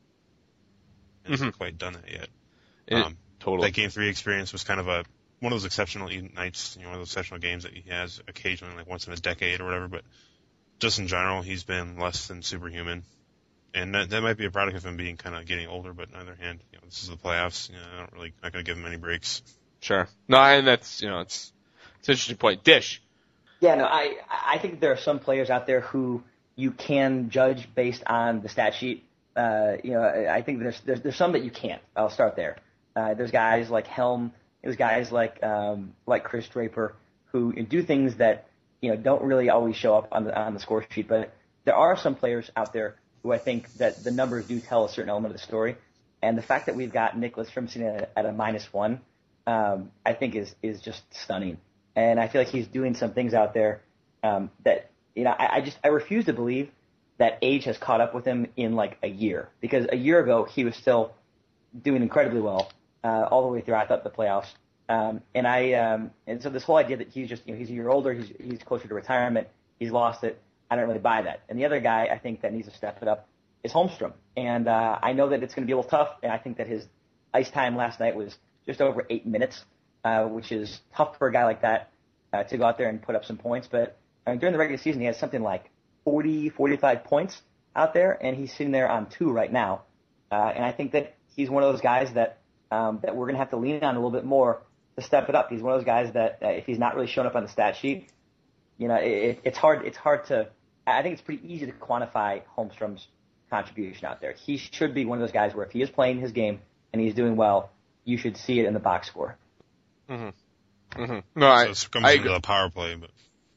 And Mhm. hasn't quite done that yet. It, Um, totally. that game three experience was kind of a one of those exceptional nights, you know, one of those exceptional games that he has occasionally, like once in a decade or whatever. But just in general, he's been less than superhuman, and that, that might be a product of him being kind of getting older. But on the other hand, you know, this is the playoffs. You know, I don't really not going to give him any breaks. Sure. No, and that's, you know, it's, it's an interesting point. Dish. Yeah, no, I I think there are some players out there who you can judge based on the stat sheet, uh, you know, I I think there's, there's there's some that you can't. I'll start there. Uh, there's guys like Helm. There's guys like um, like Chris Draper who do things that you know don't really always show up on the on the score sheet. But there are some players out there who I think that the numbers do tell a certain element of the story. And the fact that we've got Nicholas Strimson at, at a minus one, um, I think is is just stunning. And I feel like he's doing some things out there um, that you know I, I just I refuse to believe that age has caught up with him in like a year, because a year ago he was still doing incredibly well uh, all the way through. I thought the playoffs, um, and I um, and so this whole idea that he's just you know he's a year older, he's he's closer to retirement, he's lost it. I don't really buy that. And the other guy I think that needs to step it up is Holmstrom. And uh, I know that it's going to be a little tough, and I think that his ice time last night was just over eight minutes, uh, which is tough for a guy like that uh, to go out there and put up some points. But I mean, during the regular season, he has something like forty, forty-five points out there, and he's sitting there on two right now. Uh, and I think that he's one of those guys that um, that we're going to have to lean on a little bit more to step it up. He's one of those guys that uh, if he's not really showing up on the stat sheet, you know, it, it's hard. It's hard to. I think it's pretty easy to quantify Holmstrom's contribution out there. He should be one of those guys where if he is playing his game and he's doing well, you should see it in the box score. Mm-hmm. Mm-hmm. No, so I, it comes I into agree. the power play, but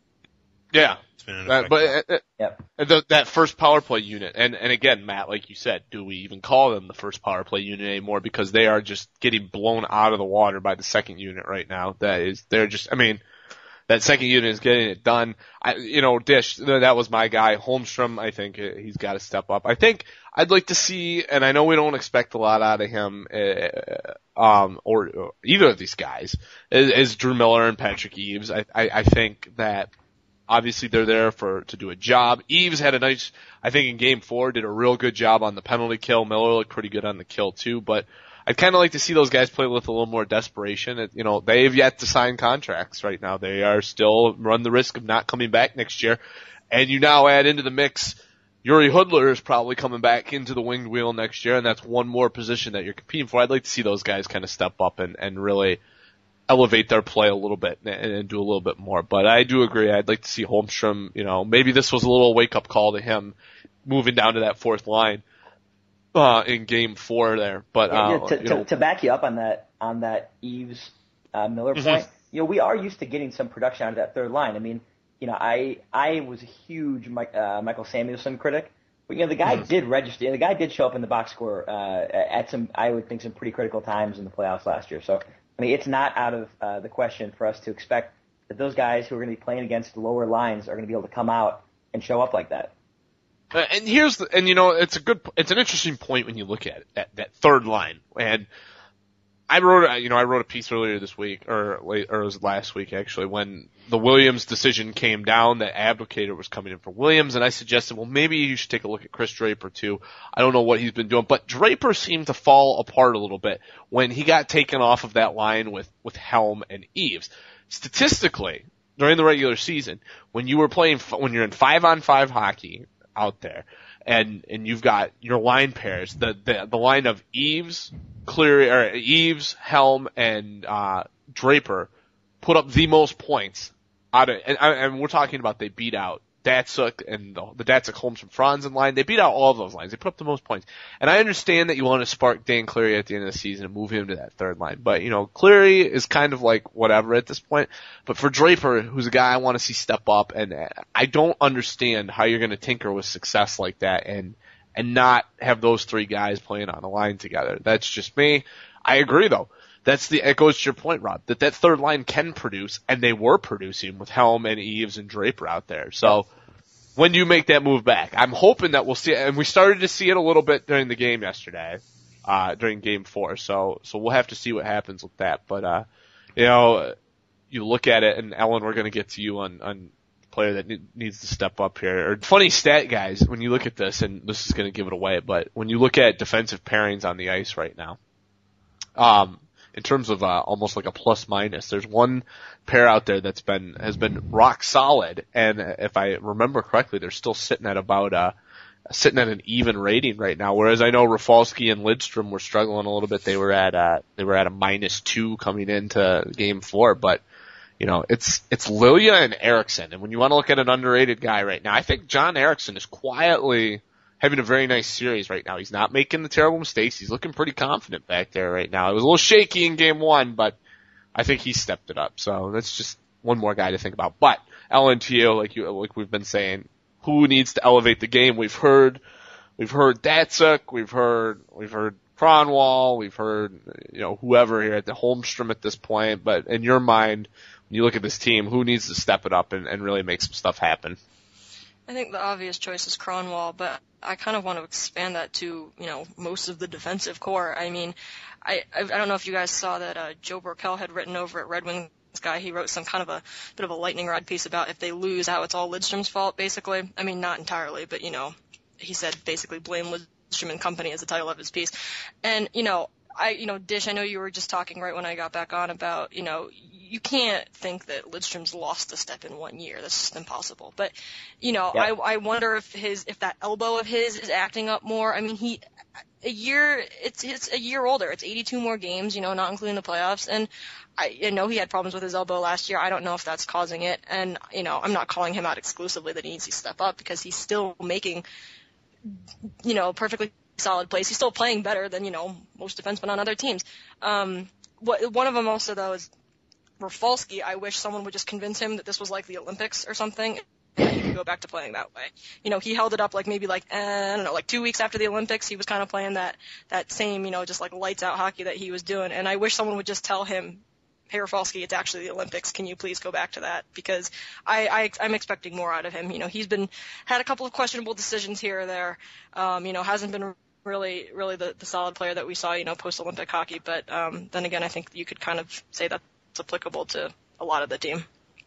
Yeah. it's been an Uh, effect. but uh, Yep. uh, the, that first power play unit, and, and again, Matt, like you said, do we even call them the first power play unit anymore? Because they are just getting blown out of the water by the second unit right now. That is, they're just, I mean, that second unit is getting it done. I, you know, Dish, that was my guy. Holmstrom, I think uh, he's got to step up. I think I'd like to see, and I know we don't expect a lot out of him, uh, um, or, or either of these guys, is, is Drew Miller and Patrick Eaves. I, I, I think that obviously they're there for, to do a job. Eaves had a nice, I think in game four, did a real good job on the penalty kill. Miller looked pretty good on the kill too, but I'd kind of like to see those guys play with a little more desperation. It, you know, they have yet to sign contracts right now. They are still run the risk of not coming back next year. And you now add into the mix, Yuri Hoodler is probably coming back into the winged wheel next year, and that's one more position that you're competing for. I'd like to see those guys kind of step up and, and really elevate their play a little bit and, and do a little bit more. But I do agree. I'd like to see Holmstrom, you know, maybe this was a little wake-up call to him moving down to that fourth line. Uh, in game four there, but, uh, yeah, to, you know, to, to back you up on that, on that Eaves, uh, Miller Mhm. point, you know, we are used to getting some production out of that third line. I mean, you know, I, I was a huge Mike, uh, Michael Samuelson critic, but, you know, the guy Mhm. did register, the guy did show up in the box score, uh, at some, I would think some pretty critical times in the playoffs last year. So, I mean, it's not out of, uh, the question for us to expect that those guys who are going to be playing against lower lines are going to be able to come out and show up like that. Uh, and here's the, and you know, it's a good, it's an interesting point when you look at it, that, that third line. And I wrote, you know, I wrote a piece earlier this week, or late, or it was last week actually, when the Williams decision came down that Abdicator was coming in for Williams, and I suggested, well, maybe you should take a look at Chris Draper too. I don't know what he's been doing, but Draper seemed to fall apart a little bit when he got taken off of that line with, with Helm and Eaves. Statistically, during the regular season, when you were playing, when you're in five on five hockey, out there, and and you've got your line pairs, the the, the line of Eaves, Cleary, or Eaves, Helm, and uh, Draper put up the most points out of, and, and we're talking about they beat out Datsuk and the, the Datsuk Holmstrom Franzen line. They beat out all of those lines. They put up the most points. And I understand that you want to spark Dan Cleary at the end of the season and move him to that third line. But, you know, Cleary is kind of like whatever at this point. But for Draper, who's a guy I want to see step up, and I don't understand how you're going to tinker with success like that and, and not have those three guys playing on a line together. That's just me. I agree though. That's the, it goes to your point, Rob, that that third line can produce, and they were producing with Helm and Eaves and Draper out there. So, when do you make that move back? I'm hoping that we'll see it, and we started to see it a little bit during the game yesterday, uh, during game four. So, so we'll have to see what happens with that. But, uh, you know, you look at it, and Ellen, we're going to get to you on, on the player that ne- needs to step up here. Or funny stat, guys, when you look at this, and this is going to give it away, but when you look at defensive pairings on the ice right now, um, in terms of uh, almost like a plus minus, there's one pair out there that's been has been rock solid, and if I remember correctly, they're still sitting at about uh sitting at an even rating right now. Whereas I know Rafalski and Lidstrom were struggling a little bit; they were at uh they were at a minus two coming into game four. But you know, it's it's Lilia and Eriksson, and when you want to look at an underrated guy right now, I think John Eriksson is quietly having a very nice series right now. He's not making the terrible mistakes. He's looking pretty confident back there right now. It was a little shaky in game one, but I think he stepped it up. So that's just one more guy to think about. But L N T U, like you, like we've been saying, who needs to elevate the game? We've heard, we've heard Datsuk, we've heard, we've heard Kronwall, we've heard, you know, whoever here at the Holmstrom at this point. But in your mind, when you look at this team, who needs to step it up and, and really make some stuff happen? I think the obvious choice is Kronwall, but I kind of want to expand that to, you know, most of the defensive core. I mean, I I don't know if you guys saw that uh, Joe Burkell had written over at Red Wings Guy. He wrote some kind of a bit of a lightning rod piece about if they lose, how it's all Lidstrom's fault, basically. I mean, not entirely, but, you know, he said basically blame Lidstrom and company as the title of his piece. And, you know, I, you know, Dish, I know you were just talking right when I got back on about, you know, you can't think that Lidstrom's lost a step in one year. That's just impossible. But, you know, Yep. I, I wonder if his, if that elbow of his is acting up more. I mean, he, a year, it's, it's a year older. It's eighty-two more games, you know, not including the playoffs. And I, I know he had problems with his elbow last year. I don't know if that's causing it. And, you know, I'm not calling him out exclusively that he needs to step up because he's still making, you know, perfectly solid plays. He's still playing better than, you know, most defensemen on other teams. Um, what, one of them also, though, is Rafalski. I wish someone would just convince him that this was like the Olympics or something, and he could go back to playing that way. You know, he held it up like maybe like, eh, I don't know, like two weeks after the Olympics, he was kind of playing that, that same, you know, just like lights out hockey that he was doing. And I wish someone would just tell him, hey, Rafalski, it's actually the Olympics. Can you please go back to that? Because I, I, I'm expecting more out of him. You know, he's been, had a couple of questionable decisions here or there. Um, you know, hasn't been really, really the, the solid player that we saw, you know, post-Olympic hockey. But um, then again, I think you could kind of say that's applicable to a lot of the team.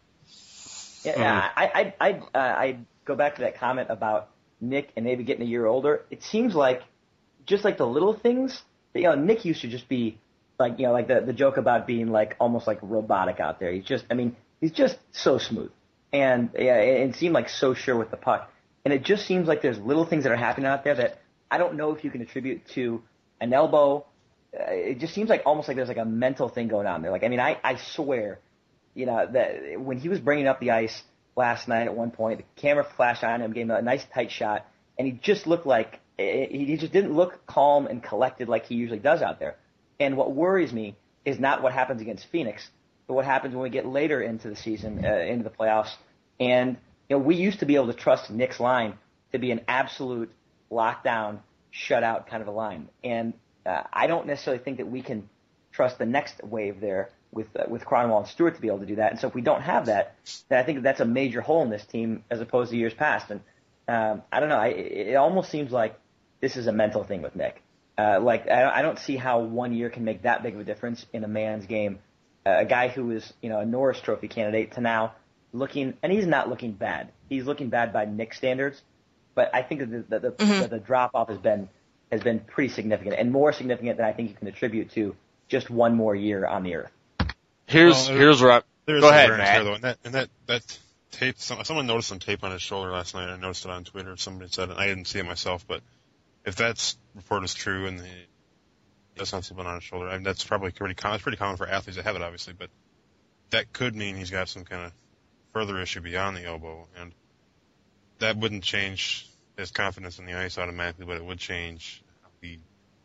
Yeah, Mm-hmm. I, I, I, uh, I go back to that comment about Nick and maybe getting a year older. It seems like just like the little things, you know, Nick used to just be like, you know, like the, the joke about being like almost like robotic out there. He's just, I mean, he's just so smooth and yeah, it, it seemed like so sure with the puck. And it just seems like there's little things that are happening out there that I don't know if you can attribute to an elbow. Uh, it just seems like almost like there's like a mental thing going on there. Like, I mean, I, I swear, you know, that when he was bringing up the ice last night at one point, the camera flashed on him, gave him a nice tight shot, and he just looked like, he just didn't look calm and collected like he usually does out there. And what worries me is not what happens against Phoenix, but what happens when we get later into the season, uh, into the playoffs. And, you know, we used to be able to trust Nick's line to be an absolute lockdown, shutout kind of a line. And uh, I don't necessarily think that we can trust the next wave there with uh, with Kronwall and Stewart to be able to do that. And so if we don't have that, then I think that's a major hole in this team as opposed to years past. And um, I don't know. I, it almost seems like this is a mental thing with Nick. Uh, like I, I don't see how one year can make that big of a difference in a man's game. Uh, a guy who is, you know, a Norris Trophy candidate to now looking, and he's not looking bad. He's looking bad by Nick standards, but I think that the, the, Mm-hmm. the, the drop off has been has been pretty significant and more significant than I think you can attribute to just one more year on the earth. Here's Well, here's where I, There's go some ahead, awareness Matt. there, though, and that and that that tape. Some, someone noticed some tape on his shoulder last night. I noticed it on Twitter. Somebody said it. I didn't see it myself, but if that report is true and he does have something on his shoulder, I mean, that's probably pretty common. It's pretty common for athletes to have it, obviously, but that could mean he's got some kind of further issue beyond the elbow, and that wouldn't change his confidence in the ice automatically, but it would change how he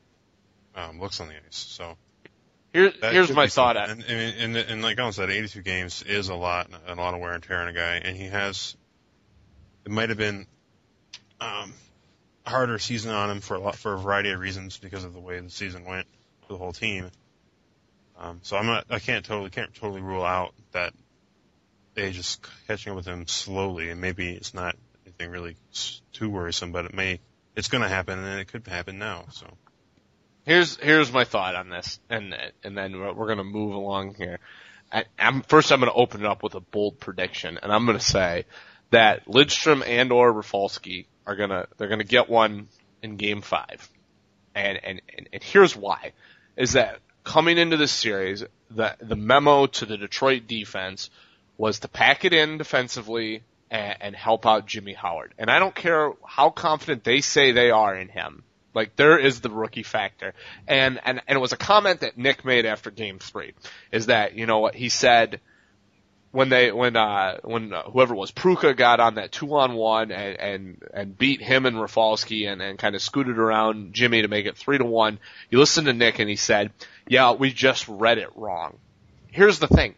um, looks on the ice. So. Here, That here's could my be thought. something. At, And, and, and, and like Alan said, eighty-two games is a lot, a lot of wear and tear on a guy, and he has. It might have been um, a harder season on him for a lot, for a variety of reasons because of the way the season went for the whole team. Um, so I'm not, I can't totally, can't totally rule out that age is catching up with him slowly, and maybe it's not anything really too worrisome, but it may, it's going to happen, and it could happen now. So. Here's here's my thought on this, and and then we're, we're gonna move along here. I, I'm first I'm gonna open it up with a bold prediction, and I'm gonna say that Lidstrom and or Rafalski are gonna they're gonna get one in Game Five, and and and, and here's why: is that coming into this series, the the memo to the Detroit defense was to pack it in defensively and, and help out Jimmy Howard, and I don't care how confident they say they are in him. Like, there is the rookie factor. And, and, and it was a comment that Nick made after game three, is that, you know what, he said, when they when uh when uh, whoever it was Pruka got on that two on one and and and beat him and Rafalski and and kind of scooted around Jimmy to make it three to one. You listen to Nick and he said, "Yeah, we just read it wrong." Here's the thing: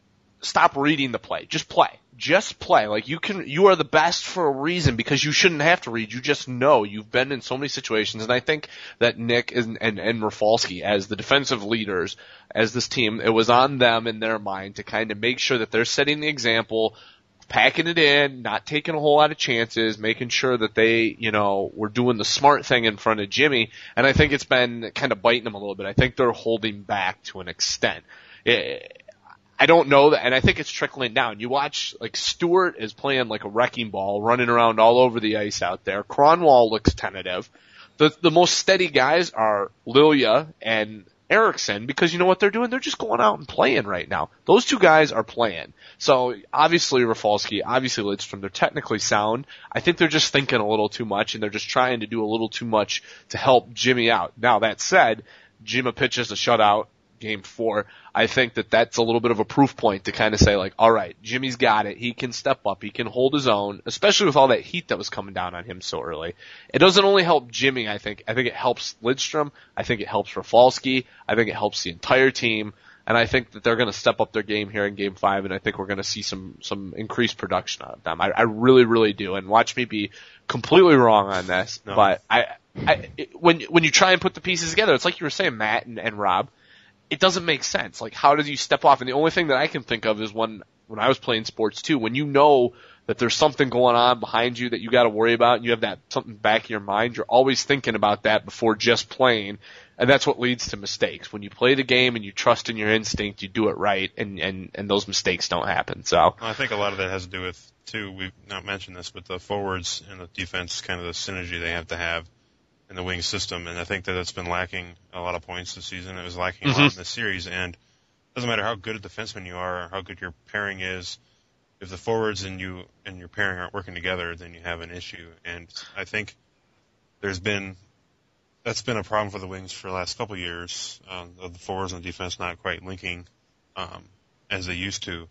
stop reading the play. Just play. Just play. Like you can, you are the best for a reason because you shouldn't have to read. You just know. You've been in so many situations, and I think that Nick and and, and Rafalski, as the defensive leaders, as this team, it was on them in their mind to kind of make sure that they're setting the example, packing it in, not taking a whole lot of chances, making sure that they, you know, were doing the smart thing in front of Jimmy. And I think it's been kind of biting them a little bit. I think they're holding back to an extent. It, I don't know that, and I think it's trickling down. You watch, like, Stewart is playing like a wrecking ball, running around all over the ice out there. Kronwall looks tentative. The the most steady guys are Lilia and Eriksson because you know what they're doing? They're just going out and playing right now. Those two guys are playing. So, obviously Rafalski, obviously Lidstrom, they're technically sound. I think they're just thinking a little too much, and they're just trying to do a little too much to help Jimmy out. Now, that said, Jimmy pitches a shutout. Game four, I think that that's a little bit of a proof point to kind of say, like, all right, Jimmy's got it. He can step up. He can hold his own, especially with all that heat that was coming down on him so early. It doesn't only help Jimmy, I think. I think it helps Lidstrom. I think it helps Rafalski. I think it helps the entire team. And I think that they're going to step up their game here in Game five, and I think we're going to see some some increased production out of them. I, I really, really do. And watch me be completely wrong on this. No. But I, I, when when you try and put the pieces together, it's like you were saying, Matt and, and Rob, it doesn't make sense. Like, how did you step off? And the only thing that I can think of is when, when I was playing sports too, when you know that there's something going on behind you that you got to worry about, and you have that something back in your mind, you're always thinking about that before just playing, and that's what leads to mistakes. When you play the game and you trust in your instinct, you do it right, and, and, and those mistakes don't happen. So I think a lot of that has to do with, too, we've not mentioned this, but the forwards and the defense, kind of the synergy they have to have in the wing system, and I think that it's been lacking a lot of points this season. It was lacking mm-hmm. a lot in this series, and it doesn't matter how good a defenseman you are or how good your pairing is, if the forwards and you and your pairing aren't working together, then you have an issue. And I think there's been that's been a problem for the Wings for the last couple of years. Um, of the forwards and the defense not quite linking um, as they used to.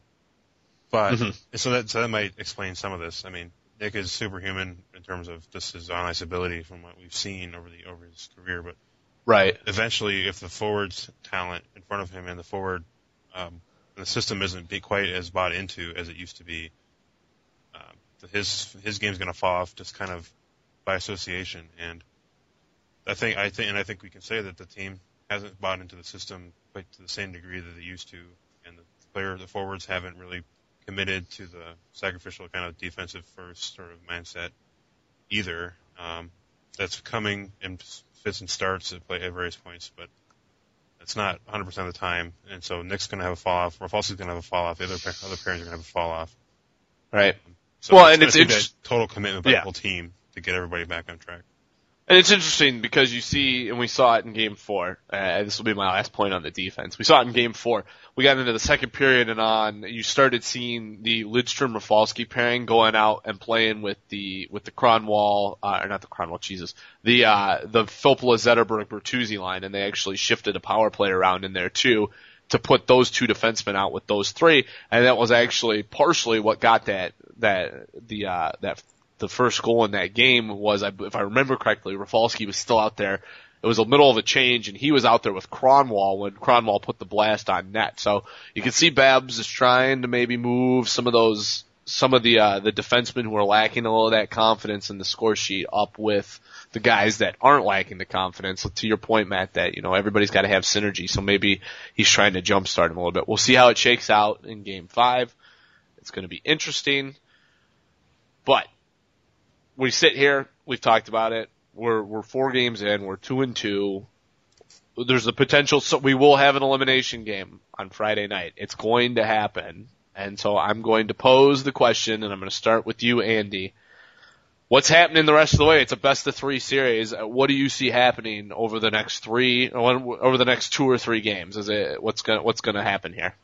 But mm-hmm. so that so that might explain some of this. I mean, Nick is superhuman in terms of just his on-ice ability from what we've seen over the over his career, but right. eventually, if the forward's talent in front of him and the forward um, the system isn't be quite as bought into as it used to be, uh, his his game's going to fall off just kind of by association. And I think I think and I think we can say that the team hasn't bought into the system quite to the same degree that they used to, and the player the forwards haven't really committed to the sacrificial kind of defensive first sort of mindset either. Um, that's coming in fits and starts at, play, at various points, but it's not one hundred percent of the time. And so Nick's going to have a fall off. Rafalski's going to have a fall off. The other, other pairings are going to have a fall off. Right. Um, so well, it's and it's inter- that total commitment by yeah. the whole team to get everybody back on track. And it's interesting because you see, and we saw it in Game Four. Uh, this will be my last point on the defense. We saw it in Game Four. We got into the second period, and on you started seeing the Lidstrom-Rafalski pairing going out and playing with the with the Kronwall, uh, or not the Kronwall, Jesus, the uh, the Filppula, Zetterberg, Bertuzzi line, and they actually shifted a power play around in there too to put those two defensemen out with those three, and that was actually partially what got that that the uh, that. The first goal in that game was, if I remember correctly, Rafalski was still out there. It was the middle of a change, and he was out there with Kronwall when Kronwall put the blast on net. So you can see Babs is trying to maybe move some of those, some of the uh, the defensemen who are lacking a little of that confidence in the score sheet up with the guys that aren't lacking the confidence. To your point, Matt, that you know everybody's got to have synergy. So maybe he's trying to jumpstart him a little bit. We'll see how it shakes out in Game Five. It's going to be interesting, but. We sit here, we've talked about it, we're we're four games in, we're two and two. There's a potential, so we will have an elimination game on Friday night. It's going to happen. And so I'm going to pose the question, and I'm going to start with you, Andy. What's happening the rest of the way? It's a best of three series. What do you see happening over the next three, over the next two or three games? Is it, what's going what's going to happen here?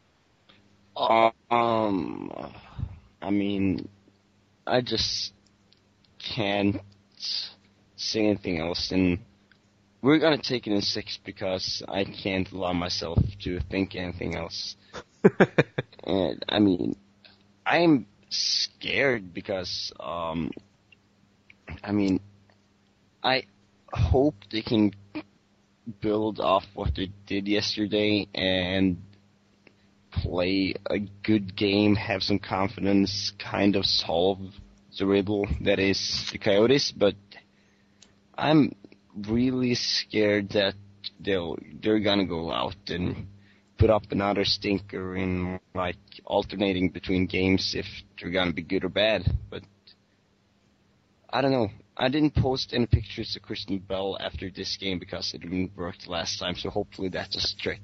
Um, I mean, I just can't say anything else, and we're gonna take it in six because I can't allow myself to think anything else. And I mean, I'm scared because, um, I mean, I hope they can build off what they did yesterday and play a good game, have some confidence, kind of solve the riddle that is the Coyotes, but I'm really scared that they'll, they're gonna go out and put up another stinker in, like, alternating between games if they're gonna be good or bad. But I don't know. I didn't post any pictures of Kristen Bell after this game because it didn't work the last time, so hopefully that's a trick.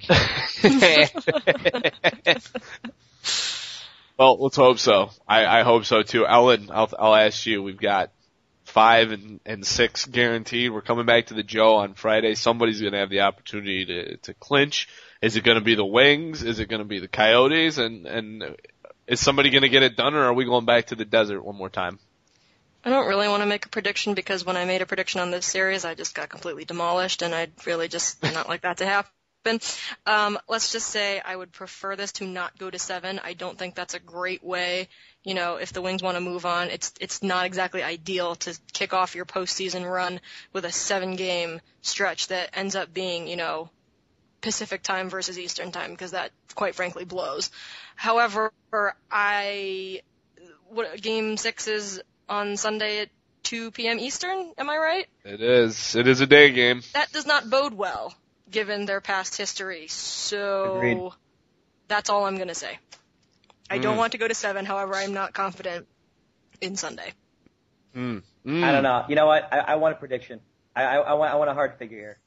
Well, let's hope so. I, I hope so too. Ellen, I'll, I'll ask you. We've got five and, and six guaranteed. We're coming back to the Joe on Friday. Somebody's going to have the opportunity to, to clinch. Is it going to be the Wings? Is it going to be the Coyotes? And, and is somebody going to get it done, or are we going back to the desert one more time? I don't really want to make a prediction because when I made a prediction on this series, I just got completely demolished, and I'd really just not like that to happen. Um, let's just say I would prefer this to not go to seven. I don't think that's a great way. You know, if the Wings want to move on, it's it's not exactly ideal to kick off your postseason run with a seven-game stretch that ends up being, you know, Pacific time versus Eastern time, because that, quite frankly, blows. However, I what game six is on Sunday at two p.m. Eastern, am I right? It is. It is a day game. That does not bode well, given their past history. So Agreed. That's all I'm going to say. I don't Mm. want to go to seven, however, I'm not confident in Sunday. Mm. Mm. I don't know. You know what? I, I want a prediction. I, I, I want I want a hard figure here.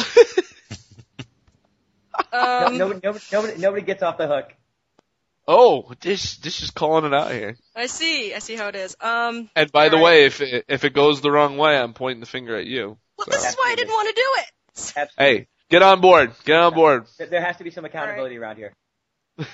No, Um, nobody, nobody, nobody, nobody gets off the hook. Oh, this this is calling it out here. I see. I see how it is. Um, And by the All right. way, if it, if it goes the wrong way, I'm pointing the finger at you. well, So. this is why I didn't want to do it. Absolutely. Hey, get on board. Get on board. There- There has to be some accountability around here. All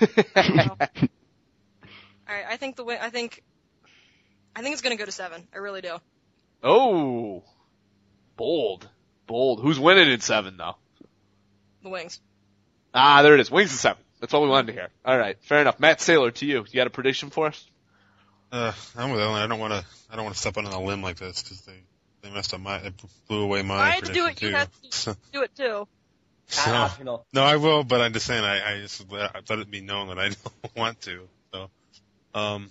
right, I think the win- I think I think it's going to go to seven. I really do. Oh, bold, bold. Who's winning in seven though? The Wings. Ah, there it is. Wings in seven. That's all we wanted to hear. All right, fair enough. Matt Saylor, to you. You got a prediction for us? Uh, I'm with Ellen. I don't want to. I don't want to step on a limb like this because they they messed up my. They blew away my I had to do prediction it. You too. had to So- do it too. Not So- optional. No, I will, but I'm just saying I, I just let, let it be known that I don't want to. So, um,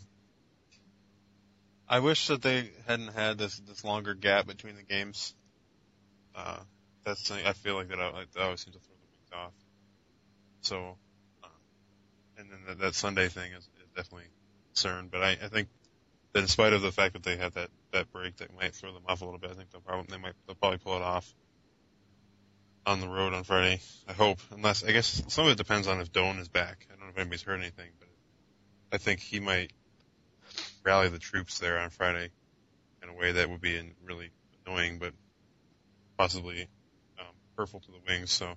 I wish that they hadn't had this this longer gap between the games. Uh, that's something I feel like that, I, that always seems to throw the Wings off. So, uh, and then that, that Sunday thing is, is definitely a concern. But I, I think that in spite of the fact that they had that that break that might throw them off a little bit, I think they'll probably they might they'll probably pull it off on the road on Friday. I hope, unless I guess some of it depends on if Doan is back. I don't know if anybody's heard anything, but I think he might rally the troops there on Friday in a way that would be really annoying, but possibly um, hurtful to the Wings. So,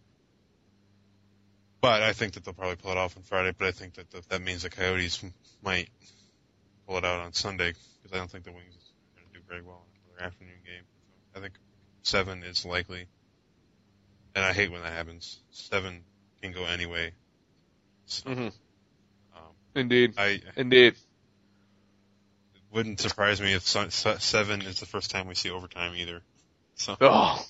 but I think that they'll probably pull it off on Friday. But I think that the, that means the Coyotes might pull it out on Sunday because I don't think the Wings are going to do very well in another afternoon game. So I think seven is likely. And I hate when that happens. Seven can go anyway. So, Mm-hmm. um, Indeed. I Indeed. it wouldn't surprise me if so- se- seven is the first time we see overtime either. So, Oh.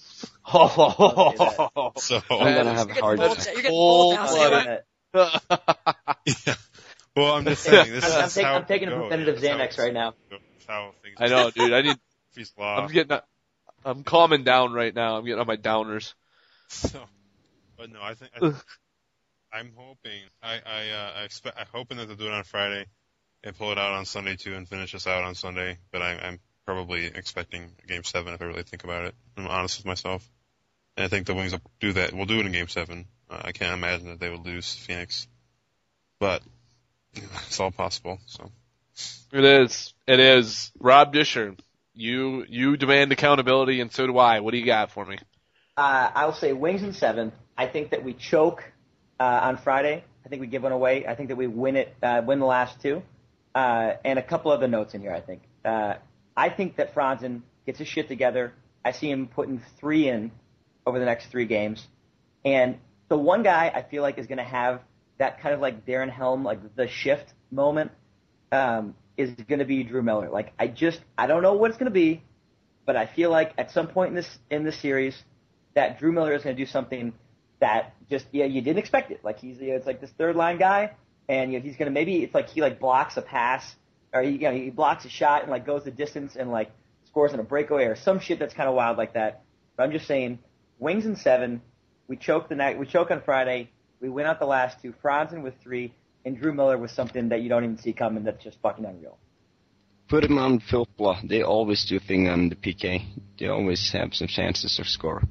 Oh. so I'm gonna have You're a hard getting bold, time. you're getting bold now, Cold-blooded. Sarah. yeah. Well, I'm just saying this I'm, I'm, is take, how I'm taking it a goes. preventative That's how Xanax it's- right now. that's how things I know, dude. I need. Freeze law. I'm getting. I'm calming down right now. I'm getting on my downers. So, but no, I think, I think I'm hoping. I I uh, I expect. I'm hoping that they'll do it on Friday and pull it out on Sunday too, and finish us out on Sunday. But I, I'm probably expecting a game seven if I really think about it. I'm honest with myself, and I think the Wings will do that. We'll do it in game seven. Uh, I can't imagine that they would lose Phoenix, but it's all possible. So. It is. It is. Rob Disher, you you demand accountability, and so do I. What do you got for me? Uh, I'll say Wings in seven. I think that we choke uh, on Friday. I think we give one away. I think that we win it, uh, win the last two. Uh, and a couple other notes in here, I think. Uh, I think that Franzen gets his shit together. I see him putting three in over the next three games. And the one guy I feel like is going to have that kind of like Darren Helm, like the shift moment, um, is going to be Drew Miller. Like I just, I don't know what it's going to be, but I feel like at some point in this in this series, that Drew Miller is going to do something that just yeah you didn't expect it. Like he's you know, it's like this third line guy, and you know, he's going to maybe it's like he like blocks a pass or he, you know, he blocks a shot and like goes the distance and like scores in a breakaway or some shit that's kind of wild like that. But I'm just saying, Wings in seven. We choked the night. We choke on Friday. We win out the last two. Franzen with three, and Drew Miller with something that you don't even see coming. That's just fucking unreal. Put him on Filppula. They always do thing on the P K. They always have some chances of score.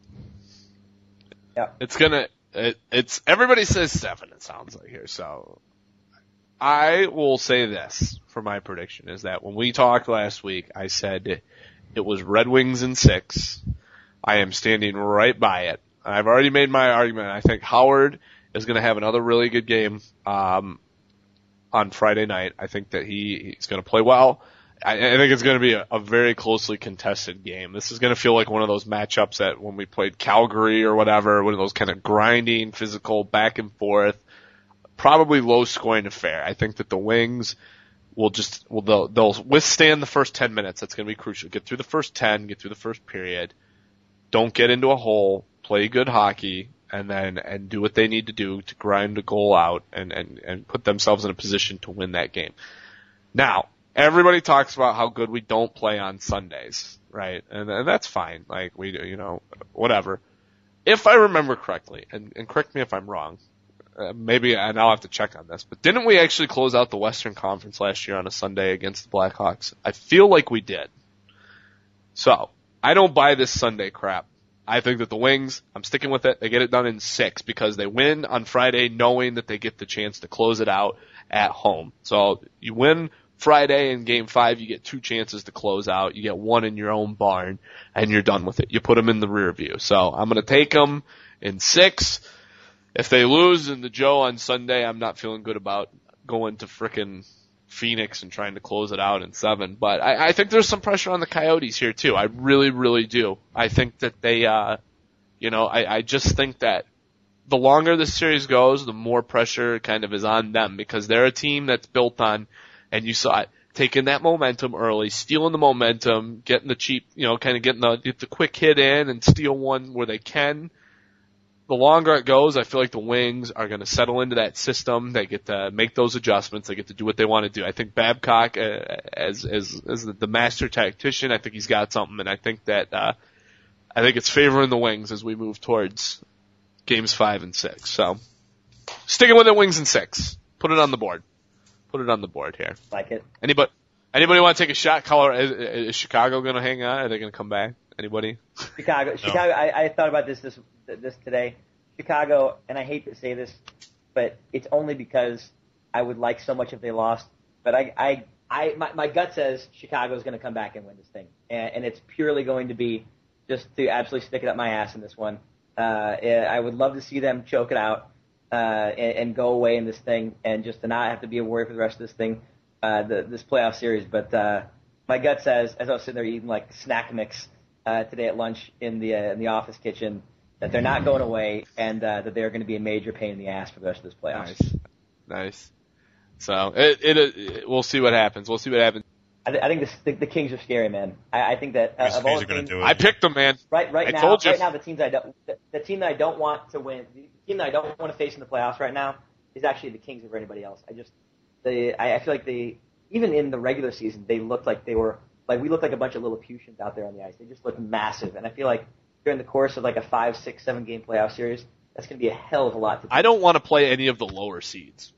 Yeah. It's gonna. It, it's everybody says seven. It sounds like here. So I will say this for my prediction is that when we talked last week, I said it was Red Wings in six. I am standing right by it. I've already made my argument. I think Howard is going to have another really good game um, on Friday night. I think that he, he's going to play well. I, I think it's going to be a, a very closely contested game. This is going to feel like one of those matchups that when we played Calgary or whatever, one of those kind of grinding, physical, back and forth, probably low-scoring affair. I think that the Wings will just well they'll, they'll withstand the first ten minutes. That's going to be crucial. Get through the first ten, get through the first period. Don't get into a hole. Play good hockey, and then and do what they need to do to grind a goal out and, and, and put themselves in a position to win that game. Now, everybody talks about how good we don't play on Sundays, right? And, and that's fine. Like we, you know, whatever. If I remember correctly, and, and correct me if I'm wrong, uh, maybe and I'll have to check on this, but didn't we actually close out the Western Conference last year on a Sunday against the Blackhawks? I feel like we did. So I don't buy this Sunday crap. I think that the Wings, I'm sticking with it, they get it done in six because they win on Friday knowing that they get the chance to close it out at home. So you win Friday in game five, you get two chances to close out. You get one in your own barn, and you're done with it. You put them in the rear view. So I'm going to take them in six. If they lose in the Joe on Sunday, I'm not feeling good about going to frickin' Phoenix and trying to close it out in seven. But I, I think there's some pressure on the Coyotes here too. I really, really do. I think that they, uh, you know, I, I just think that the longer this series goes, the more pressure kind of is on them because they're a team that's built on, and you saw it, taking that momentum early, stealing the momentum, getting the cheap, you know, kind of getting the, get the quick hit in and steal one where they can. The longer it goes, I feel like the Wings are going to settle into that system. They get to make those adjustments. They get to do what they want to do. I think Babcock, uh, as as as the master tactician, I think he's got something, and I think that uh, I think it's favoring the Wings as we move towards games five and six. So sticking with the Wings in six. Put it on the board. Put it on the board here. Like it. Anybody? Anybody want to take a shot? Colorado, is, is Chicago going to hang on? Are they going to come back? Anybody? Chicago. Chicago. I, I thought about this this this today. Chicago, and I hate to say this, but it's only because I would like so much if they lost. But I, I, I my, my gut says Chicago is going to come back and win this thing, and, and it's purely going to be just to absolutely stick it up my ass in this one. Uh, I would love to see them choke it out uh, and, and go away in this thing, and just to not have to be a worry for the rest of this thing, uh, the, this playoff series. But uh, my gut says, as I was sitting there eating like snack mix uh, today at lunch in the uh, in the office kitchen, that they're not going away, and uh, that they're going to be a major pain in the ass for the rest of this playoffs. Nice, nice. So it, it, it we'll see what happens. We'll see what happens. I, th- I think this, the, the Kings are scary, man. I, I think that uh, of all the teams, do it. I picked them, man. Right, right I now, told you. right now, the teams I don't, the, the team that I don't want to win, the team that I don't want to face in the playoffs right now is actually the Kings over anybody else. I just, they, I, I feel like they, even in the regular season, they looked like they were, like we looked like a bunch of Lilliputians out there on the ice. They just looked massive, and I feel like during the course of like a five, six, seven game playoff series, that's going to be a hell of a lot to do. I don't want to play any of the lower seeds.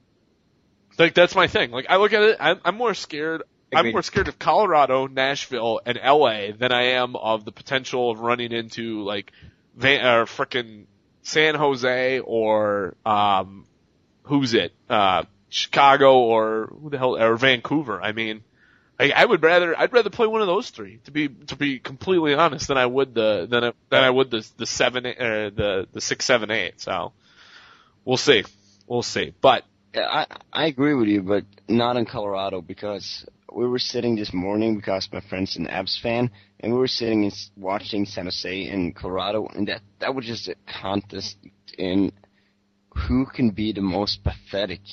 Like that's my thing. Like I look at it, I'm, I'm more scared. Agreed. I'm more scared of Colorado, Nashville, and L A than I am of the potential of running into like Van, or frickin' San Jose or um, who's it? Uh, Chicago or who the hell? Or Vancouver. I mean. I, I would rather I'd rather play one of those three to be to be completely honest than I would the than I, than I would the the seven or the the six seven eight. So we'll see, we'll see. But I I agree with you, but not in Colorado because we were sitting this morning because my friend's an Abs fan, and we were sitting and watching San Jose in Colorado, and that that was just a contest in who can be the most pathetic.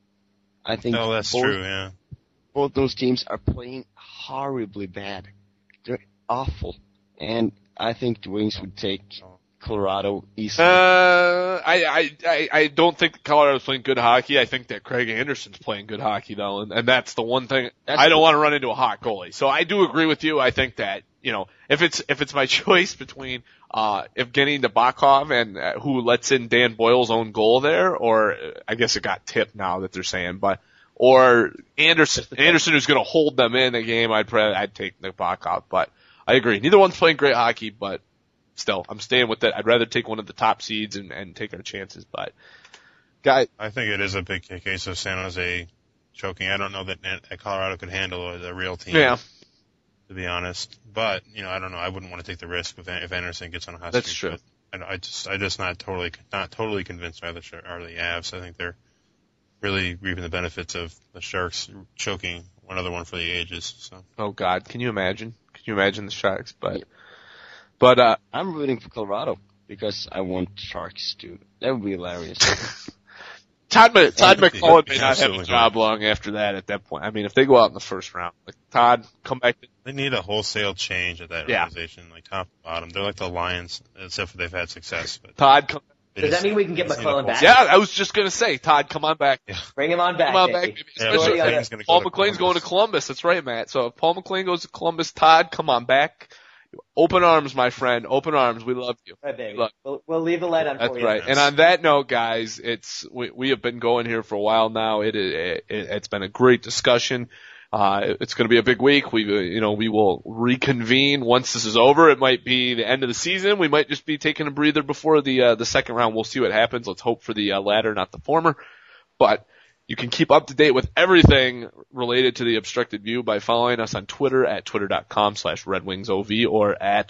I think Oh, that's both, true, yeah. both those teams are playing horribly bad. They're awful. And I think the Wings would take Colorado easily. Uh, I, I, I, I don't think Colorado's playing good hockey. I think that Craig Anderson's playing good hockey though, and, and that's the one thing. That's I don't the- want to run into a hot goalie. So I do agree with you. I think that, you know, if it's, if it's my choice between, uh, Evgeny Nabokov and uh, who lets in Dan Boyle's own goal there, or uh, I guess it got tipped now that they're saying, but, or Anderson, Anderson who's going to hold them in the game, I'd probably, I'd take Nabokov, but I agree. Neither one's playing great hockey, but still, I'm staying with it. I'd rather take one of the top seeds and, and take our chances, but guy, I think it is a big case of San Jose choking. I don't know that, that Colorado could handle a real team. yeah, To be honest, but you know, I don't know. I wouldn't want to take the risk if if Anderson gets on a hot That's streak. true. But I, I just, I just not totally, not totally convinced by the Shark- or the Avs. I think they're really reaping the benefits of the Sharks choking another one for the ages. So oh God, can you imagine? Can you imagine the Sharks? But, but, uh, I'm rooting for Colorado because I want Sharks to. That would be hilarious. Todd, Mc- Todd Yeah, McCullough may yeah, not have absolutely a job long after that at that point. I mean, if they go out in the first round, like Todd, come back to, they need a wholesale change at that Yeah. organization, like top to bottom. They're like the Lions, except for they've had success. But Todd, come, they Does just- that mean we can get they just need a McClellan back? wholesale- yeah, I was just gonna say, Todd, come on back. Bring him on back. Come on Dickie. back, baby. Yeah, Especially but if McClain's gonna Paul go to McLean's going to Columbus. Columbus. That's right, Matt. So if Paul McLean goes to Columbus, Todd, come on back. Open arms, my friend. Open arms. We love you. Right, baby. Look. We'll, we'll leave the light on That's for you. right. And on that note, guys, it's we, we have been going here for a while now. It, it, it it's been a great discussion. Uh, it's going to be a big week. We uh, you know we will reconvene once this is over. It might be the end of the season. We might just be taking a breather before the uh, the second round. We'll see what happens. Let's hope for the uh, latter, not the former. But you can keep up to date with everything related to the Obstructed View by following us on Twitter at twitter.com slash redwingsov or at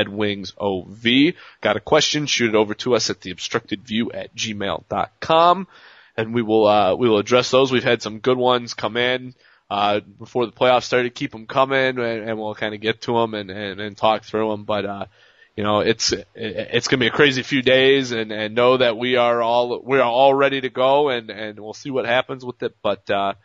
redwingsov. Got a question? Shoot it over to us at theobstructedview at gmail.com and we will, uh, we will address those. We've had some good ones come in, uh, before the playoffs started. Keep them coming and, and we'll kind of get to them and, and, and talk through them. But, uh, you know, it's, it's going to be a crazy few days and, and know that we are all, we are all ready to go and, and we'll see what happens with it. But, uh,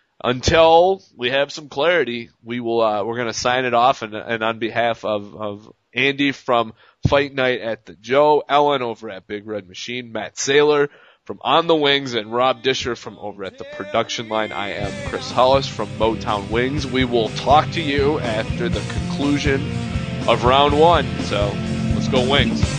until we have some clarity, we will, uh, we're going to sign it off and, and on behalf of, of Andy from Fight Night at the Joe, Ellen over at Big Red Machine, Matt Saylor from On the Wings, and Rob Disher from over at the production line. I am Chris Hollis from Motown Wings. We will talk to you after the conclusion of round one. So let's go Wings.